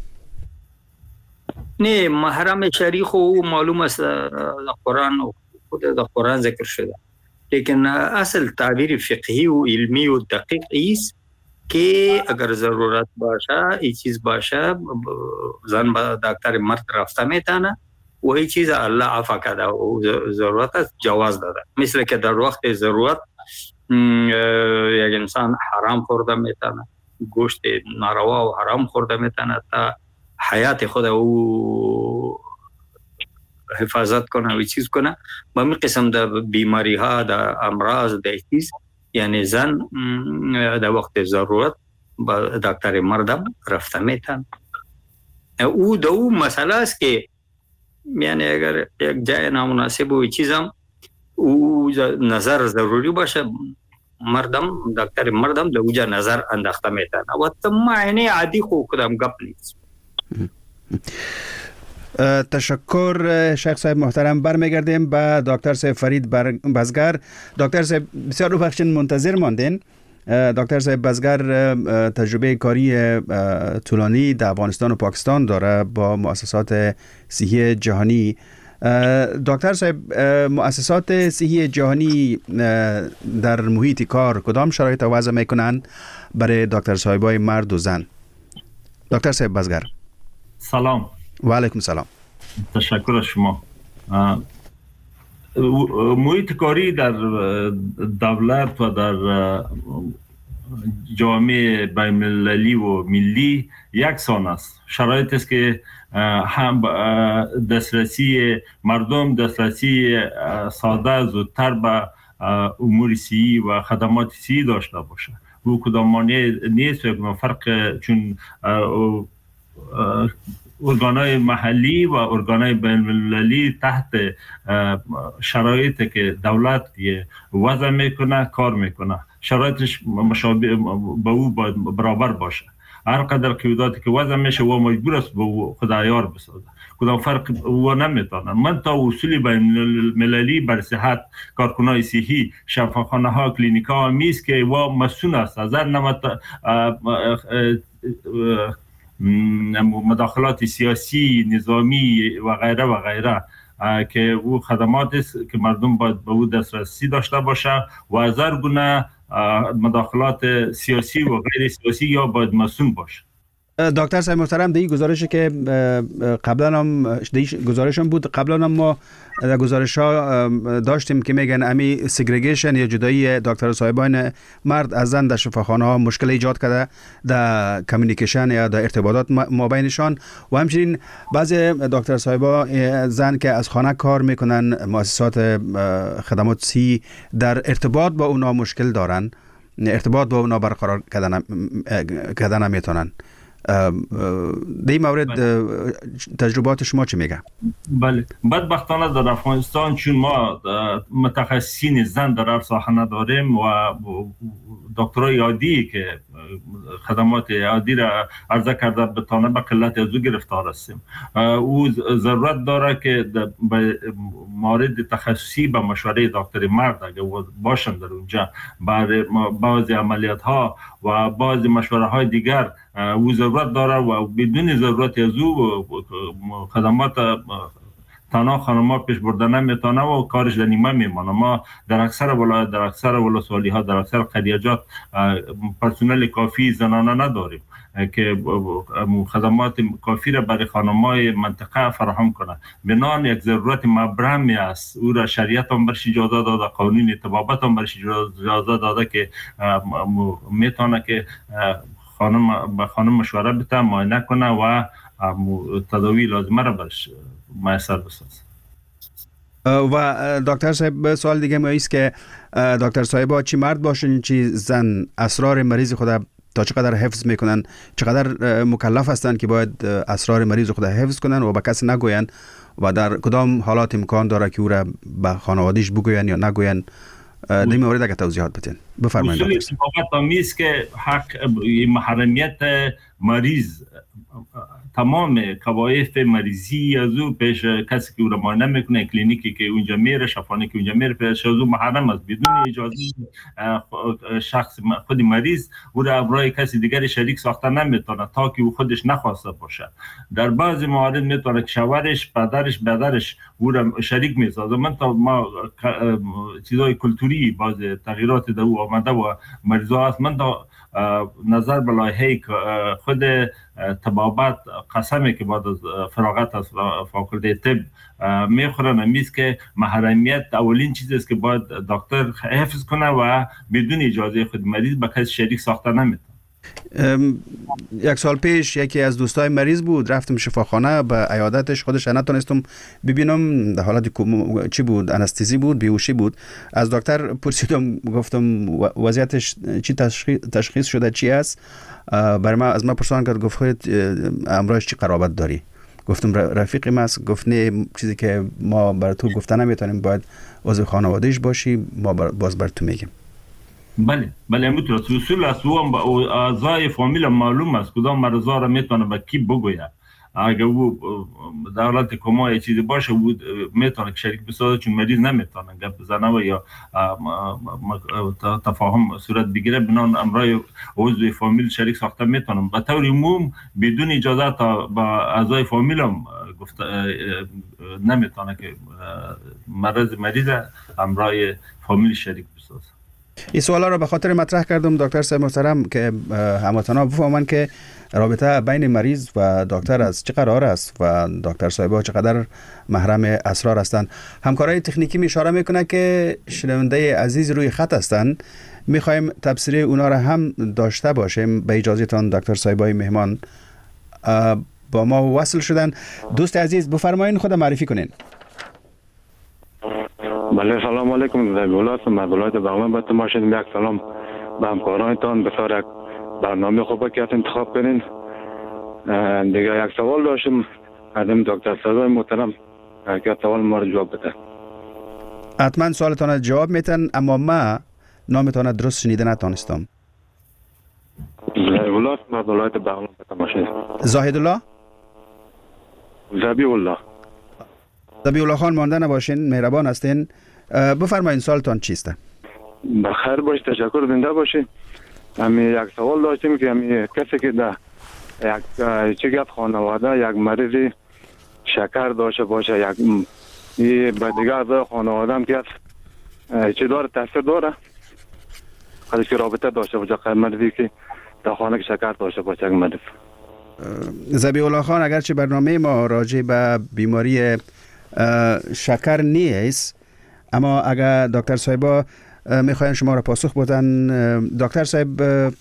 نه، محرم شرعی خو معلوم است در قرآن و خود در قرآن ذکر شده، لیکن اصل تعبیر فقهی و علمی و دقیق است که اگر ضرورت باشه این چیز باشه زن با دکتر مرد رفته میتونه و این چیز الله عفا کرده و ضرورت است جواز داده. مثل که در وقت ضرورت یک انسان حرام خورده میتونه، گوشت ناروا و حرام خورده میتونه تا حیات خود او حفاظت کنه و چیز کنه. با می قسم در بیماری ها، در امراض، در چیز، یعنی زن در وقت ضرورت با دکتر مردم رفته میتن. او دو او مسئله است که یعنی اگر یک جای نامناسب و چیزم او نظر ضروری باشه، مردم دکتر مردم در اوجا نظر انداخته میتن و تمامی عادی خو کدام گپ نیست. تشکر شیخ صاحب محترم. برمیگردیم به دکتر صاحب فرید بزگر. دکتر صاحب بسیار رو بخشین منتظر ماندین. دکتر صاحب بزگر تجربه کاری طولانی در افغانستان و پاکستان داره با مؤسسات صحی جهانی. دکتر صاحب، مؤسسات صحی جهانی در محیط کار کدام شرایط وضع میکنن برای دکتر صاحبای مرد و زن؟ دکتر صاحب بزگر سلام. و علیکم سلام. تشکر از شما. محیط کاری در دولت و در جامعه بین‌المللی و ملی یکسان است. شرایط است که هم دسترسی مردم، دسترسی ساده زودتر به امور صحی و خدمات صحی داشته باشه. او کدام مانع نیست و فرق، چون ارگانهای محلی و ارگانهای بین‌المللی تحت شرایطی که دولت وضع میکنه کار میکنه، شرایطش مشابه با او برابر باشه. هر قدر قیوداتی که وضع میشه و مجبور است به خدایار بسازه، کدام فرق و نمیتونن. من تا اصول بین‌المللی بر صحت کارکنای صحی، شفاخانه ها، کلینیک ها میست که و مسئول است از نمت مداخلات سیاسی، نظامی و غیره و غیره که او خدمات است که مردم باید به او دسترسی داشته باشه و از هر گونه مداخلات سیاسی و غیر سیاسی یا باید مسئول باشه. دکتر صاحب محترم، دی گزارشی که قبلا هم دی گزارش هم بود، قبلا هم ما در گزارش ها داشتیم که میگن امی سگریگیشن یا جدایی دکتر صاحبان مرد از زن در شفاخانه ها مشکل ایجاد کرده در کمیونیکیشن یا در ارتباطات ما بینشان، و همچنین بعضی دکتر صاحبا زن که از خانه کار میکنن، مؤسسات خدمات سی در ارتباط با اونا مشکل دارن، ارتباط با اونا برقرار کردن کردن نمیتونن. در این مورد تجربات شما چی میگه؟ بله، بدبختانه در افغانستان چون ما متخصصین زن در هر ساحه نداریم و دکترای عادی که خدمات عادی را عرضه کرده بتانه به قلت از او گرفتار هستیم. او ضرورت داره که به مورد تخصصی به مشوره دکتر مرد اگر باشن در اونجا برای بعضی عملیات ها و بعضی مشوره های دیگر او ضرورت داره و بدون ضرورت از او خدمات تنها خانم‌ها پیش بردن نمیتونه و کارش در نیمه میمانه. ما در اکثر ولایت، در اکثر ولسوالی ها، در اکثر قریجات پرسنل کافی زنانه نداریم که خدمات کافی را برای خانم‌های منطقه فراهم کنه. بنان یک ضرورت مبرمی است. او را شریعت هم برش اجازه داده، قانون طبابت هم برش اجازه داده که میتونه که خانم به خانم مشوره بده، معاینه کنه و تداوی لازمه را برش میسر بسازه. و دکتر صاحب سوال دیگه ما ایست که دکتر صاحبا چی مرد باشن چی زن اسرار مریض خود تا چقدر حفظ میکنن، چقدر مکلف هستن که باید اسرار مریض خود حفظ کنن و به کسی نگوین و در کدام حالات امکان داره که او را به خانواده‌اش بگوین یا نگوین؟ در این مورد اگه توضیحات بدین بفرمایید. اصول اتفاقات آمیز که حق محرمیت مریض، تمام کوایف مریضی از او پیش کسی که او را معاینه میکنه، کلینیکی که اونجا میره، شفاخانه که اونجا میره، پیش از او محرم است. بدون اجازه شخص خود مریض او را برای کسی دیگر شریک ساخته نمیتونه تا که او خودش نخواسته باشه. در بعضی موارد میتونه که شوهرش، پدرش، برادرش او را شریک میسازه. من تا ما چیزای کلتوری باز تغییرات در او آمده و مریضا هست، من تا نظر به لایحه خود طبابت قسمی که بعد از فراغت از فاکولته طب میخورن امیز که محرمیت اولین چیزی است که باید دکتر حفظ کنه و بدون اجازه خود مریض به کسی شریک ساخته نمیتونه. یک سال پیش یکی از دوستای مریض بود، رفتم شفاخانه به عیادتش، خودش نتونستم ببینم، در حالت چی بود، انستزی بود، بیهوشی بود. از دکتر پرسیدم، گفتم وضعیتش چی تشخیص شده، چی است؟ برای ما از ما پرسان کرد، گفت خودت امراض چی قرابت داری؟ گفتم رفیقی ماست. گفت نه، چیزی که ما بر تو گفته نمیتونیم، باید عضو خانواده‌اش باشی، ما باز بر تو میگیم. بله بله همینطور است. اصول است و اعضای فامیل معلوم است کدام مرضا را میتونه به کی بگوید. اگر او در حالت کما یه چیزی باشه او میتونه که شریک بسازه، چون مریض نمیتونه گپ بزنه و یا تفاهم صورت بگیره. بنان امرای عضو فامیل شریک ساخته میتونم. به طور عموم بدون اجازه تا با اعضای فامیل هم گفته نمیتونه که مرض مریض امرای فامیل شریک بسازه. این سوالا رو به خاطر مطرح کردم دکتر صاحب محترم که هموطنا بفهمن که رابطه بین مریض و دکتر از چه قرار است و دکتر صاحبا چقدر محرم اسرار هستند. همکارای تکنیکی می اشاره میکنه که شنونده عزیز روی خط هستند، میخوایم تبصره اونا را هم داشته باشیم. به اجازهتان دکتر صاحبای مهمان با ما وصل شدن. دوست عزیز بفرمایید خود معرفی کنین. بله سلام علیکم. در ولایت ولایت بغلان به ما شدیم. یک سلام به همکارانتان، بسیار یک برنامه خوبه که انتخاب کنین. دیگه یک سوال داشتم از دکتر صاحب محترم که سوال ما رو جواب بده. حتما سوالتان جواب میتن، اما ما نامتان درست شنیده نتانستم. ولایت ولایت بغلان به ما شدیم. زاهد الله زبی الله زبی الله خان مانده نباشین، مهربان هستین. بفرمایید سوالتان چیسته؟ بخیر باش، تشکر، زنده باشین. امی یک سوال داشتیم که امی کسی که در یک چه خانواده یک مریض شکر داشته باشه، یک ای به دیگه اعضای خانواده هم که چه داره تاثیر داره؟ خودش که رابطه داشته باشه، مریضی که در خانه شکر داشته باشه یک مریض. ذبیح الله خان، اگرچه برنامه ما راجع به بیماری شکر نیست، اما اگر دکتر صاحبا میخواین شما را پاسخ بدن. دکتر صاحب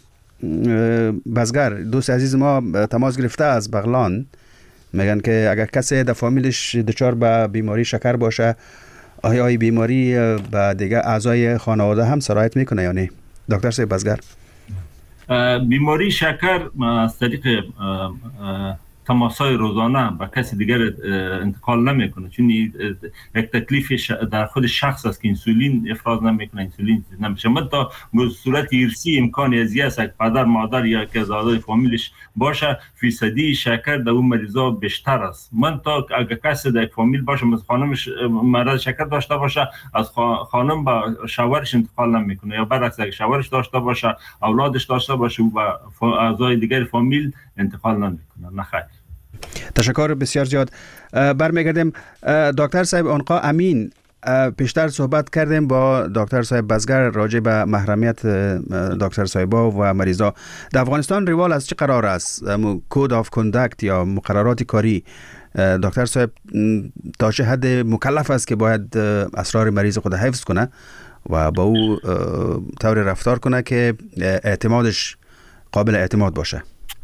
بزگر، دوست عزیز ما تماس گرفته از بغلان، میگن که اگر کسی در فامیلش دچار به بیماری شکر باشه، آیا این بیماری به دیگه اعضای خانواده هم سرایت میکنه یا نه؟ دکتر صاحب بزگر. بیماری شکر از طریق تماسای روزانه با کسی دیگر انتقال نمیکنه، چون یک تکلیف در خود شخص است که انسولین افراز نمیکنه، انسولین نمیشه. من تا صورت ارثی امکانی ازی است که پدر مادر یا که از اعضای فامیلش باشه، فیصدی شکر در اون مریضا بیشتر است. من تا اگر کسی در فامیل باشه، مثل خانمش مرض شکر داشته باشه، از خانم با شوهرش انتقال نمیکنه، یا برعکس اگر شوهرش داشته باشه، اولادش داشته باشه و اعضای دیگر فامیل انتقال نمیکنه. نخیر. تشکر بسیار زیاد. برمیگردیم دکتر صاحب آنقا امین. پیشتر صحبت کردیم با دکتر صاحب بزگر راجع به محرمیت دکتر صاحبا و مریضا. در افغانستان روال از چه قرار است؟ کود آف کندکت یا مقررات کاری دکتر صاحب تا چه حد مکلف است که باید اسرار مریض خود حفظ کنه و با او طور رفتار کنه که اعتمادش قابل اعتماد باشه،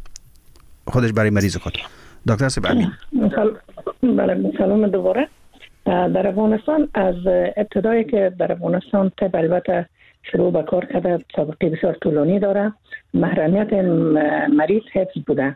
خودش برای مریض خود؟ دکتر صاحب امین. بله، سلام دوباره. در افغانستان از ابتدایی که در افغانستان طب البته شروع به کار کرده، سابقه بسیار طولانی داره، محرمیت مریض حفظ بوده.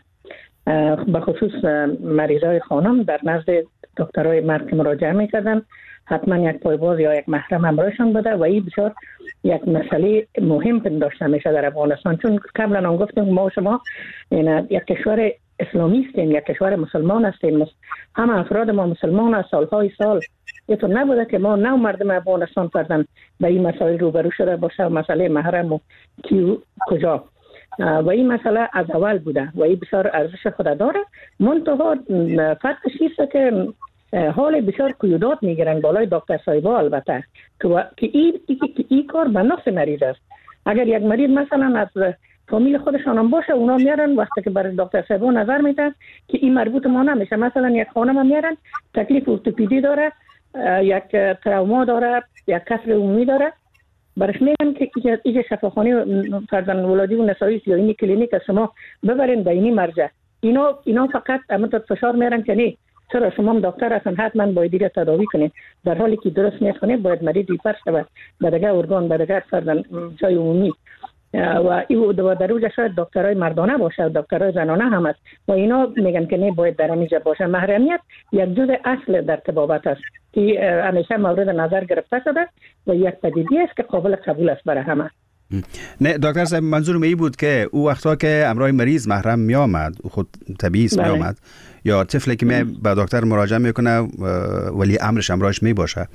به خصوص مریضای خانم در نزد دکترای مرد که مراجعه میکردن، حتما یک پایباز یا یک محرم همراهشان بوده و این بسیار یک مسئله مهم پنداشته میشه در افغانستان، چون قبلا هم گفتیم ما شما یک کشور اسلامی هستیم، یک کشور مسلمان هستیم، همه افراد ما مسلمان هست. سالهای سال اینطور نبوده که ما نو مردم افغانستان کردن به این مسائل روبرو شده باشه، مسئله محرم و کی کجا، و این مسئله از اول بوده و این بسیار ارزش خود داره. منتها فرقش است که حال بسیار قیودات میگیرن بالای دکتر صاحبا، البته که این این کار به نفع مریض است. اگر یک مریض مثلا از فامیل خودشان هم باشه، اونا میارن وقتی که برای دکتر صاحبا نظر میدن که این مربوط ما نمیشه، مثلا یک خانم میارن تکلیف ارتوپدی داره، یک تروما داره، یک کسر عمومی داره، برش میگن که اینجا شفاخانه فرزند ولادی و نسایی یا این کلینیک شما ببرین به اینی مرجع. اینا اینا فقط امتد فشار میارن که نه، چرا شما هم دکتر هستن حتما باید دیگه تداوی کنید، در حالی که درست نیست کنید، باید مریض ریفر شود به دیگه ارگان، به دیگه فرزند جای عمومی. و این در اوج شاید دکترای مردانه باشه، دکترای زنانه هم است و اینا میگن که نه باید در اینجا باشه. محرمیت یک جزء اصل در طبابت است که همیشه مورد نظر گرفته شده و یک پدیده است که قابل قبول است برای همه. نه دکتر صاحب، منظورم این بود که او وقتا که امرای مریض محرم می آمد، خود طبیعی است می آمد، یا طفلی که می به دکتر مراجعه میکنه ولی امرش امراش می باشه.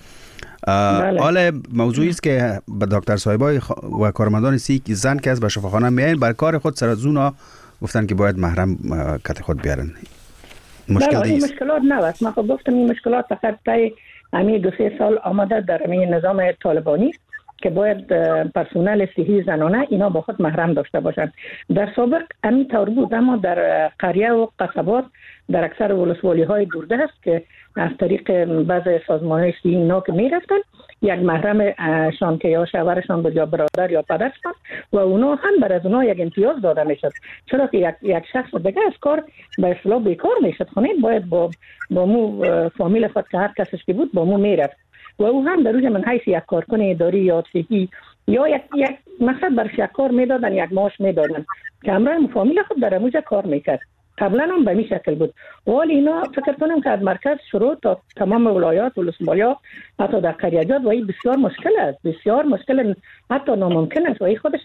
حالا موضوعی است که به دکتر صاحبای و کارمندان سیک زن که از به شفاخانه میایین بر کار خود سر از اونا گفتن که باید محرم کت خود بیارن. مشکل این مشکلات نبست. من خب گفتم این مشکلات فقط طی همین دو سه سال آمده در همین نظام طالبانی که باید پرسونل صحی زنانه اینا با خود محرم داشته باشند. در سابق همین طور بود، اما در قریه و قصبات در اکثر ولسوالی های دوردست که از طریق بعض سازمان‌های صحی اینا که میرفتن، یک محرم شان که یا شوهرشان بود یا برادر یا پدرشان و اونا هم بر از اونا یک امتیاز داده میشد، چرا که یک یک شخص دیگه از کار به اصطلاح بیکار میشد، خونه باید با با مو فامیل خود که هر کسش که بود با مو میرفت و او هم در روز من حیث یک کارکن اداری یا صحی یا یک یک مقصد برش یک کار میدادن، یک معاش میدادن که همراه فامیل خود در اموجه کار میکرد. قبلا هم به این شکل بود. ولی اینا فکر کنم که از مرکز شروع تا تمام ولایات و ولسوالی‌ها حتی در قریه‌جات و این بسیار مشکل است، بسیار مشکل، حتی ناممکن است و این خودش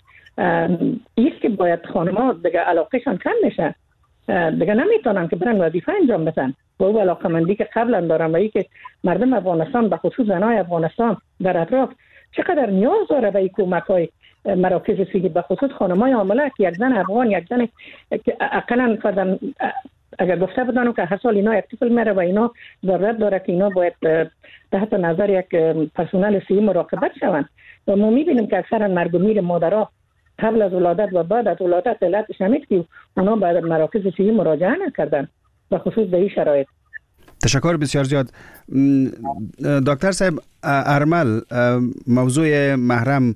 ایست که باید خانم‌ها دیگه علاقهشان کم میشه، دیگه نمیتونن که برن وظیفه انجام بدن و او علاقه‌مندی که قبلا دارن و این که مردم افغانستان به خصوص زنای افغانستان در اطراف چقدر نیاز داره به این کمک‌های مراکز صحی، به خصوص خانم‌های حامله که یک زن افغان، یک زن که اقلا فرضاً اگر گفته بدانم که هر سال اینا یک طفل میره و اینا ضرورت داره که اینا باید تحت نظر یک پرسونل صحی مراقبت شوند و ما میبینیم که اکثرا مرگ و میر مادرها قبل از ولادت و بعد از ولادت علتش نمید که اونا به مراکز صحی مراجعه نکردن به خصوص در این شرایط. تشکر بسیار زیاد. دکتر صاحب ارمل، موضوع محرم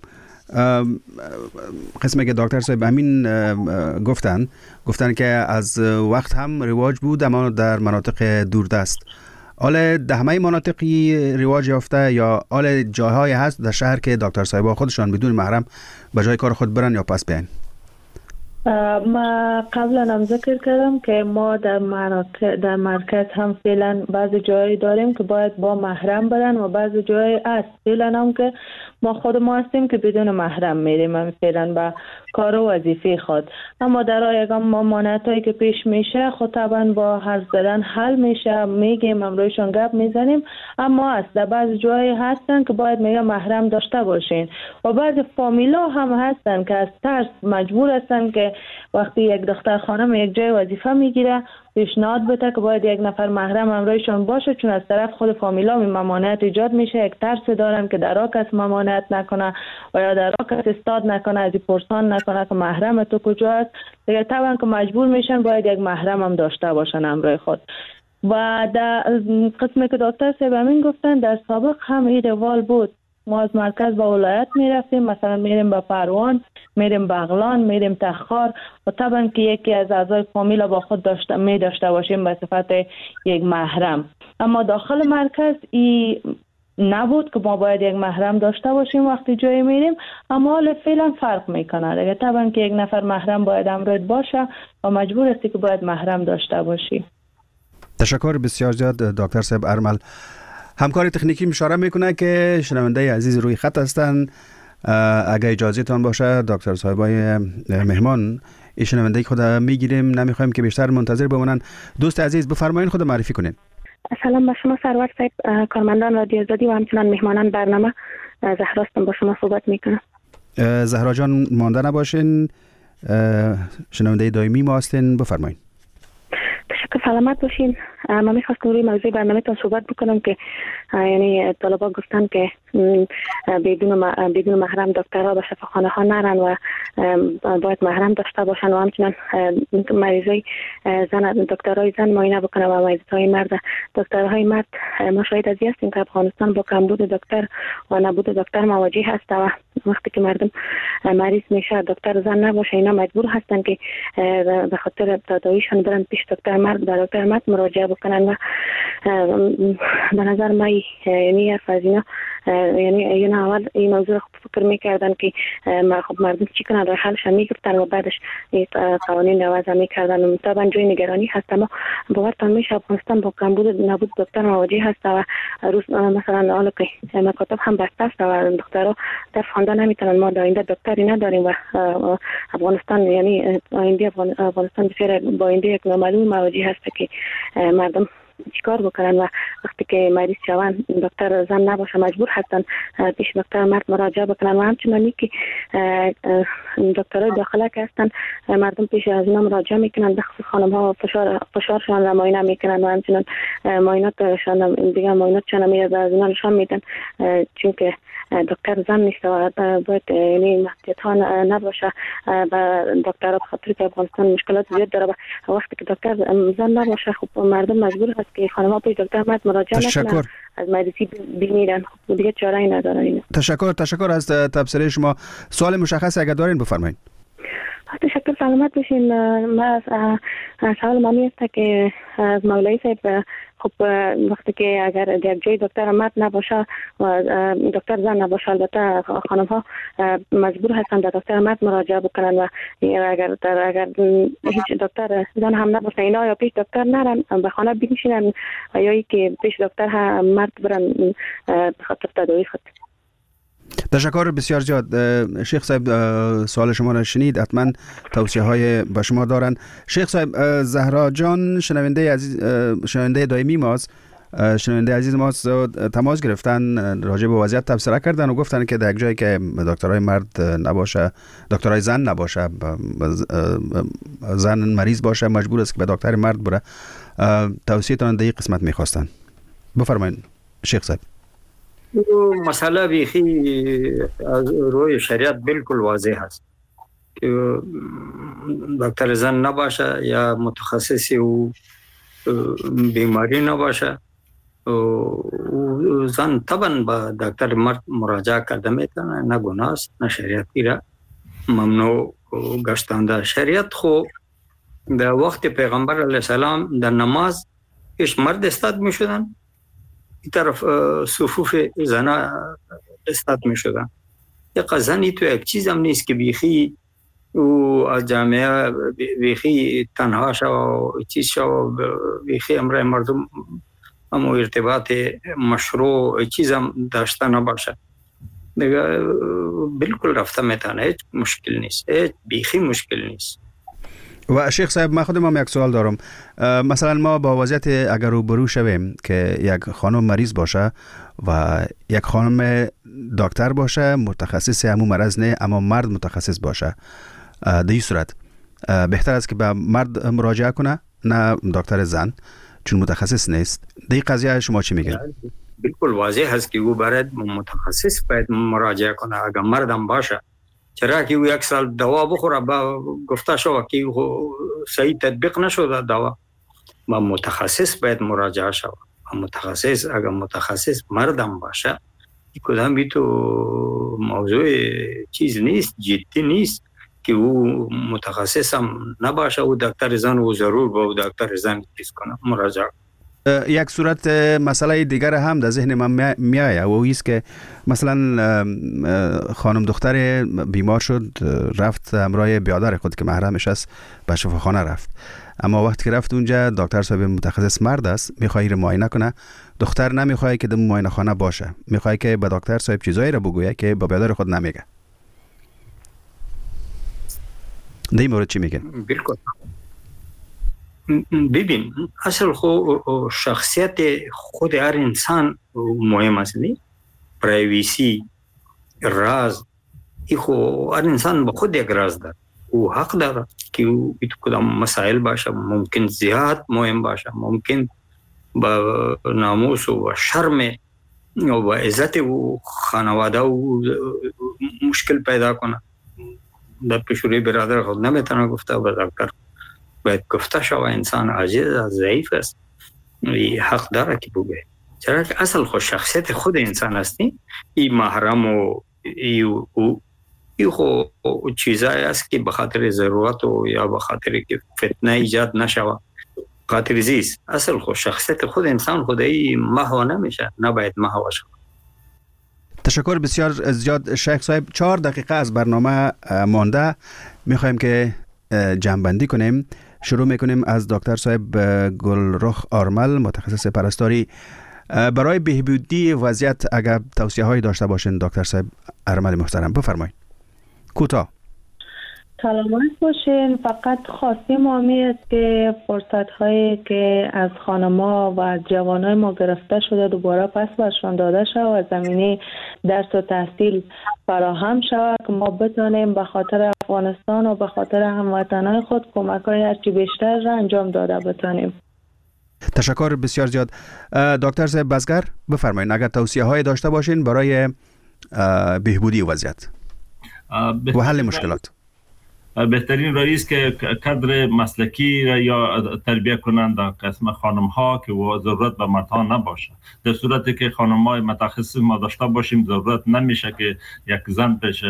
قسمی که دکتر صاحب همین گفتن گفتن که از وقت هم رواج بود اما در مناطق دوردست. حالا در همه مناطقی رواج یافته یا حالا جاهای هست در شهر که دکتر صاحبا خودشان بدون محرم به جای کار خود برن یا پس بیاین؟ ما قبلا هم ذکر کردم که ما در مرکز, در مرکز هم فعلا بعضی جایی داریم که باید با محرم برن و بعضی جایی هست فعلا هم که ما خود ما هستیم که بدون محرم میریم هم فعلا با کار و وظیفه خود. اما در یکم ممانعت هایی که پیش میشه خود طبعا با حرف زدن حل میشه، میگیم هم رویشون گپ میزنیم. اما هست در بعضی جایی هستن که باید میگه محرم داشته باشین و بعضی فامیلا هم هستن که از ترس مجبور هستن که وقتی یک دختر خانم یک جای وظیفه میگیره پیشنهاد بده که باید یک نفر محرم همراهشون باشه، چون از طرف خود فامیلا می ممانعت ایجاد میشه، یک ترس دارن که در کس ممانعت نکنه و یا در کس استاد نکنه، از این پرسان نکنه که محرم تو کجا است. دیگه طبعا که مجبور میشن باید یک محرم هم داشته باشن همراه خود. و در قسمی که دکتر صاحب همین گفتن در سابق هم این روال بود، ما از مرکز به ولایت می رفتیم، مثلا میریم به پروان، میریم بغلان، میریم تخار و طبعا که یکی از اعضای فامیل با خود داشته می داشته باشیم به صفت یک محرم. اما داخل مرکز ای نبود که ما باید یک محرم داشته باشیم وقتی جایی میریم، اما حال فعلا فرق میکنه دیگه. طبعا که یک نفر محرم باید همراهت باشه و مجبور هستی که باید محرم داشته باشی. تشکر بسیار زیاد دکتر صاحب ارمل. همکار تکنیکی اشاره میکنه که شنونده عزیز روی خط هستن. اگه اجازه تان باشه دکتر صاحبای مهمان این شنونده خود میگیریم، نمیخوایم که بیشتر منتظر بمونن. دوست عزیز بفرمایید خود معرفی کنین. سلام به شما سرور صاحب، کارمندان رادیو آزادی و همچنان مهمانان برنامه. زهرا هستم با شما صحبت میکنم. زهرا جان مانده نباشین، شنونده دائمی ما هستین، بفرمایید. تشکر، سلامت باشین. من میخواستم روی موضوع برنامه تان صحبت بکنم که یعنی طلبا گفتن که بدون بدون محرم دکترها به شفاخانه ها نرن و باید محرم داشته باشن و همچنان مریضای زن دکترهای زن معاینه بکنن و مریضای مرد دکترهای مرد. ما شاهد از این هستیم که افغانستان با کمبود دکتر و نبود دکتر مواجه هست و وقتی که مردم مریض میشه دکتر زن نباشه اینا مجبور هستن که به خاطر تداویشون برن پیش دکتر مرد و دکتر مرد مراجعه بکنن و به نظر من یعنی حرف از اینا یعنی اینا اول این موضوع خوب فکر میکردن که خب مردم چی کنن راه حلش میگرفتن و بعدش قوانین وضع میکردن و طبعا جای نگرانی هست. اما باورتان میشه افغانستان با کمبود نبود دکتر مواجه هست و روز مثلا حالا که مکاتب هم بسته است و دکترها در خانده نمیتونن. ما در آینده دکتری نداریم و افغانستان یعنی آینده افغانستان بسیار با آینده یک نامعلوم مواجه هست که مردم چیکار بکنن و وقتی که مریض شون دکتر زن نباشه مجبور هستن پیش دکتر مرد مراجعه بکنن و همچنانی که دکترای داخله که هستن مردم پیش از اینا مراجعه میکنن، به خصوص خانم ها فشار فشارشان را معاینه میکنن و همچنان معایناتشان دیگه معایناتشان میاد از اینا نشان میدن، چون که دکتر زن نیست و باید یعنی محدودیت ها نباشه و دکتر به خاطر که افغانستان مشکلات زیاد داره و وقتی که دکتر زن نباشه خب مردم مجبور هست که خانم‌ها پیش دکتر مرد مراجعه نکنن، از مریضی بمیرن. خب دیگه چاره‌ای ندارن اینا. تشکر تشکر از تبصره شما. سوال مشخص اگر دارین بفرمایید. تشکر، سلامت باشین. من سوال من است که از مولوی صاحب خب وقتی که اگر در جای دکتر مرد نباشه و دکتر زن نباشه البته خانم ها مجبور هستن در دکتر مرد مراجعه بکنن و اگر در اگر هیچ دکتر زن هم نباشه اینا یا پیش دکتر نرن به خانه بنشینن و یا که پیش دکتر هم مرد برن به خاطر تداوی خود. تشکر بسیار زیاد. شیخ صاحب سوال شما را شنید، حتما توصیه های به شما دارن. شیخ صاحب، زهرا جان شنونده عزیز شنونده دائمی ماست، شنونده عزیز ماست، تماس گرفتن راجع به وضعیت تبصره کردن و گفتن که در جایی که دکترای مرد نباشه دکترای زن نباشه زن مریض باشه مجبور است که به دکتر مرد بره. توصیه تان در این قسمت میخواستن، بفرمایید شیخ صاحب. مسئله بیخی از روی شریعت بالکل واضح است. که دکتر زن نباشه یا متخصص او بیماری نباشه و زن طبعا با دکتر مرد مراجعه کرده میتونه، نه گناه است نه شریعتی را ممنوع گشتنده. شریعت خو در وقت پیغمبر علیه السلام در نماز ایش مرد استاد می شدن، این طرف صفوف زنا استاد می شدن. یک زنی تو یک چیز هم نیست که بیخی او از جامعه بیخی تنها شو چیز شو بیخی امرای مردم هم ارتباط مشروع چیز هم داشته نباشه. دیگه بالکل رفته میتونه، هیچ مشکل نیست، هیچ بیخی مشکل نیست. و شیخ صاحب من خودم هم یک سوال دارم. مثلا ما با وضعیت اگر روبرو شویم که یک خانم مریض باشه و یک خانم دکتر باشه متخصص همون مرض نه اما مرد متخصص باشه، در این صورت بهتر است که به مرد مراجعه کنه نه دکتر زن چون متخصص نیست. در این قضیه شما چی میگین؟ بالکل واضح هست که او باید متخصص باید مراجعه کنه اگر مردم باشه. چرا که او یک سال دوا بخوره با گفته شو که صحیح تطبیق نشده دوا، با متخصص باید مراجعه شو. متخصص اگر متخصص مردم باشه این کدام بی تو موضوع چیز نیست، جدی نیست که او متخصص هم نباشه و دکتر زن و ضرور با دکتر زن چیز کنه مراجعه. یک صورت مسئله دیگر هم در ذهن من میایه و ایست که مثلا خانم دختر بیمار شد رفت همراه بیادر خود که محرمش است به شفاخانه رفت، اما وقتی که رفت اونجا دکتر صاحب متخصص مرد است میخوای رو معاینه کنه، دختر نمیخواد که در معاینه خانه باشه، میخواد که به دکتر صاحب چیزایی را بگویه که به بیادر خود نمیگه. در این مورد چی میگن؟ بالکل ببین اصل خو شخصیت خود هر انسان مهم است، نه پرایویسی راز ای خو هر انسان به خود یک راز داره، او حق داره که او کدام مسائل باشه ممکن زیاد مهم باشه، ممکن با ناموس و شرم و با عزت و خانواده و مشکل پیدا کنه. در پیشوری برادر خود نمیتونه گفته و دکتر باید گفته شو انسان عاجز ضعیف است، حق داره که بگه. چرا که اصل خود شخصیت خود انسان هستی، این محرم و این ای خو چیزایی است که به خاطر ضرورت و یا به خاطر که فتنه ایجاد نشوه خاطر زیست. اصل خود شخصیت خود انسان خودی محو نمیشه، نباید محو شود. تشکر بسیار زیاد شیخ صاحب. چهار دقیقه از برنامه مانده، میخوایم که جمع‌بندی کنیم. شروع میکنیم از دکتر صاحب گلرخ آرمل متخصص پرستاری. برای بهبودی وضعیت اگر توصیه هایی داشته باشین دکتر صاحب آرمل محترم بفرمایید. کوتاه. سلامت باشین. فقط خواستیم آمی است که فرصت هایی که از خانما و جوانای ما گرفته شده دوباره پس برشان داده شد و زمینه درس و تحصیل فراهم شود که ما بتانیم به خاطر افغانستان و به خاطر هموطنان خود کمک های هرچی بیشتر را انجام داده بتانیم. تشکر بسیار زیاد. دکتر صاحب بزگر بفرمایید اگر توصیه هایی داشته باشین برای بهبودی وضعیت و حل مشکلات. بهترین راه است که کادر مسلکی یا تربیت کنند قسم خانم ها که ضرورت به مردها نباشه. در صورتی که خانم های متخصص ما داشته باشیم ضرورت نمیشه که یک زن پیش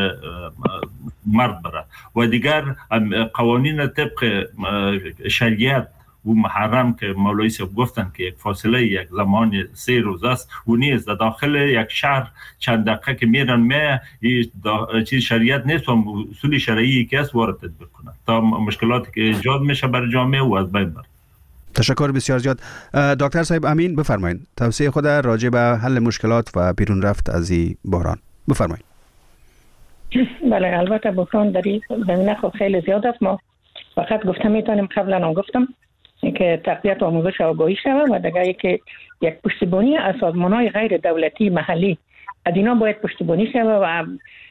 مرد بره. و دیگر قوانین طبق شریعت و محرم که مولوی صاحب گفتن که یک فاصله یک زمان سه روز است و نیست در داخل یک شهر چند دقیقه که میرن می چیز شریعت نیست و اصول شرعی که است وارد تطبیق کنند تا مشکلاتی که ایجاد میشه بر جامعه و از بین بره. تشکر بسیار زیاد. دکتر صاحب امین بفرمایید توصیه خود راجع به حل مشکلات و بیرون رفت از این بحران بفرمایید. بله البته بحران در این زمینه خب خیلی زیاد است. ما فقط گفتم میتونیم قبلا هم گفتم که تقویت و آموزش آگاهی شود و دیگه که یک پشتیبانی از سازمان‌های غیر دولتی محلی از اینا باید پشتیبانی شود و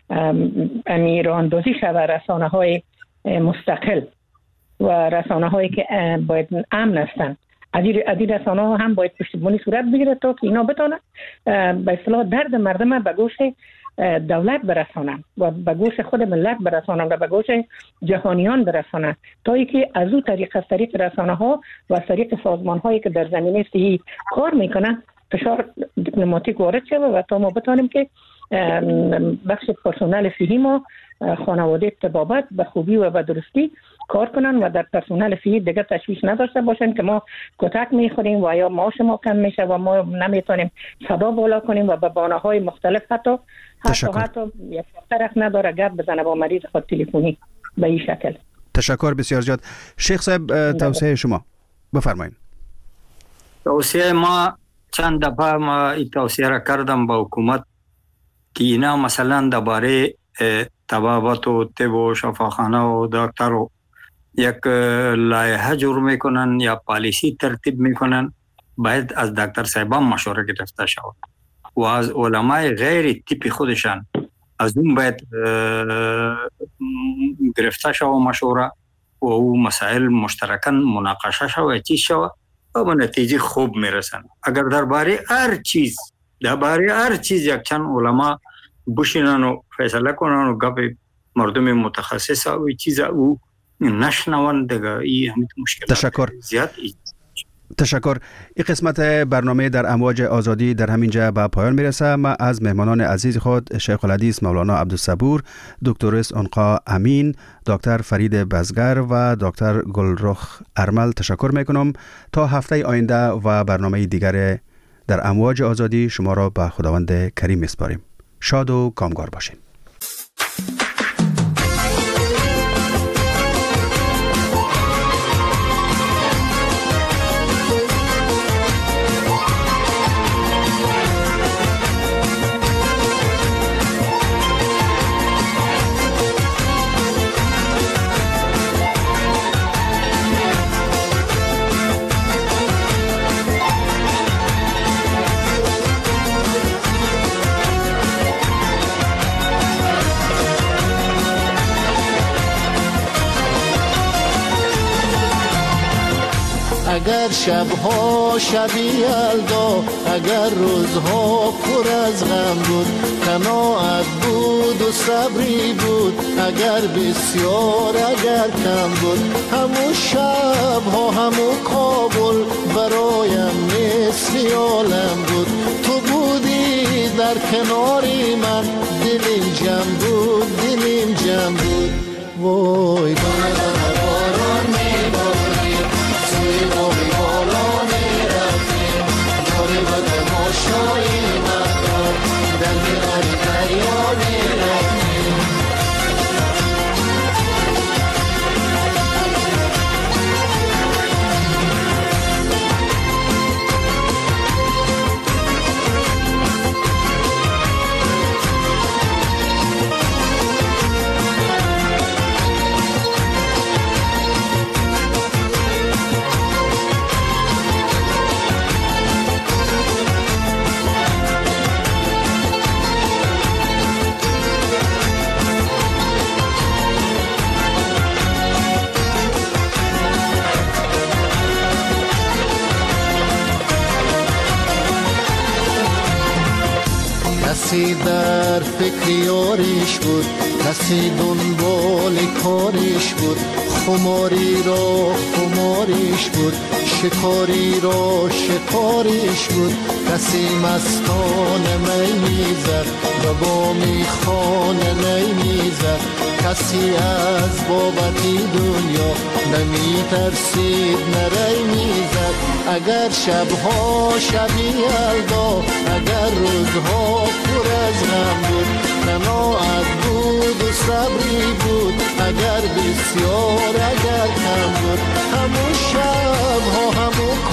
امی راه‌اندازی شود رسانه‌های مستقل و رسانه‌هایی که باید امن هستند. از این رسانه‌ها هم باید پشتیبانی صورت بگیره تا که اینا بتونن به اصطلاح درد مردم به گوش دولت برسانند و به گوش خود ملت برسانند و به گوش جهانیان برسانند تا اینکه از او طریق از طریق رسانه ها و از طریق سازمان هایی که در زمینه صحی کار میکنن فشار دیپلماتیک وارد شده و تا ما بتانیم که بخش پرسنل صحی ما خانواده طبابت به خوبی و به درستی کار کنن و در پرسنل صحی دیگه تشویش نداشته باشن که ما کتک میخوریم و یا معاش ما کم میشه و ما نمیتونیم صدا بالا کنیم و به بانه‌های مختلف حتی حتی حتی یک طرف نداره گپ بزنه با مریض خود تلفنی به این شکل. تشکر بسیار زیاد. شیخ صاحب توصیه شما بفرمایید. توصیه ما چند دفعه ما این توصیه را کردم با حکومت که اینا مثلا درباره طبابت و طب و شفاخانه و دکتر و یک لایحه جور میکنن یا پالیسی ترتیب میکنن، باید از دکتر صاحبان مشوره گرفته شود و از علمای غیر طبی خودشان از اون باید گرفته شود مشوره و او مسائل مشترکاً مناقشه شود چیز شود و به نتیجه خوب میرسن. اگر درباره هر چیز درباره هر چیز یک چند علما بشینن و فیصله کنن و گپ مردم متخصص و چیز او نشنون دیگه این همین مشکل. تشکر. زیاد ای. تشکر. این قسمت برنامه در امواج آزادی در همینجا به پایان میرسه. ما از مهمانان عزیز خود شیخ الحدیث مولانا عبدالصبور، دکتر عنقا امین، دکتر فرید بزگر و دکتر گلرخ ارمل تشکر میکنم. تا هفته آینده و برنامه دیگر در امواج آزادی شما را به خداوند کریم میسپاریم. شاد و کامگار باشین. اگر شبها شبی یلدا، اگر روزها پر از غم بود، قناعت بود و صبری بود، اگر بسیار اگر کم بود، همون شبها همون کابل برایم مثل عالم بود. تو بودی در کناری من، دلیم جمع بود دلیم جمع بود. وای باران میباریم توی باقی بالا میرفتیم، داری با تماشایی مقدار در کناری دریا میرفتیم. کسی در فکر یاریش بود، کسی دنبال کاریش بود، خماری را خماریش بود، شکاری را شکاریش بود. کسی مستانه می میزد و با میخانه نی میزد، کسی از بابتی دنیا نمی ترسید نری میزد. اگر شبها شبی یلدا، اگر روزها پر از غم بود، قناعت بود و صبری بود، اگر بسیار اگر کم بود، همون شبها همون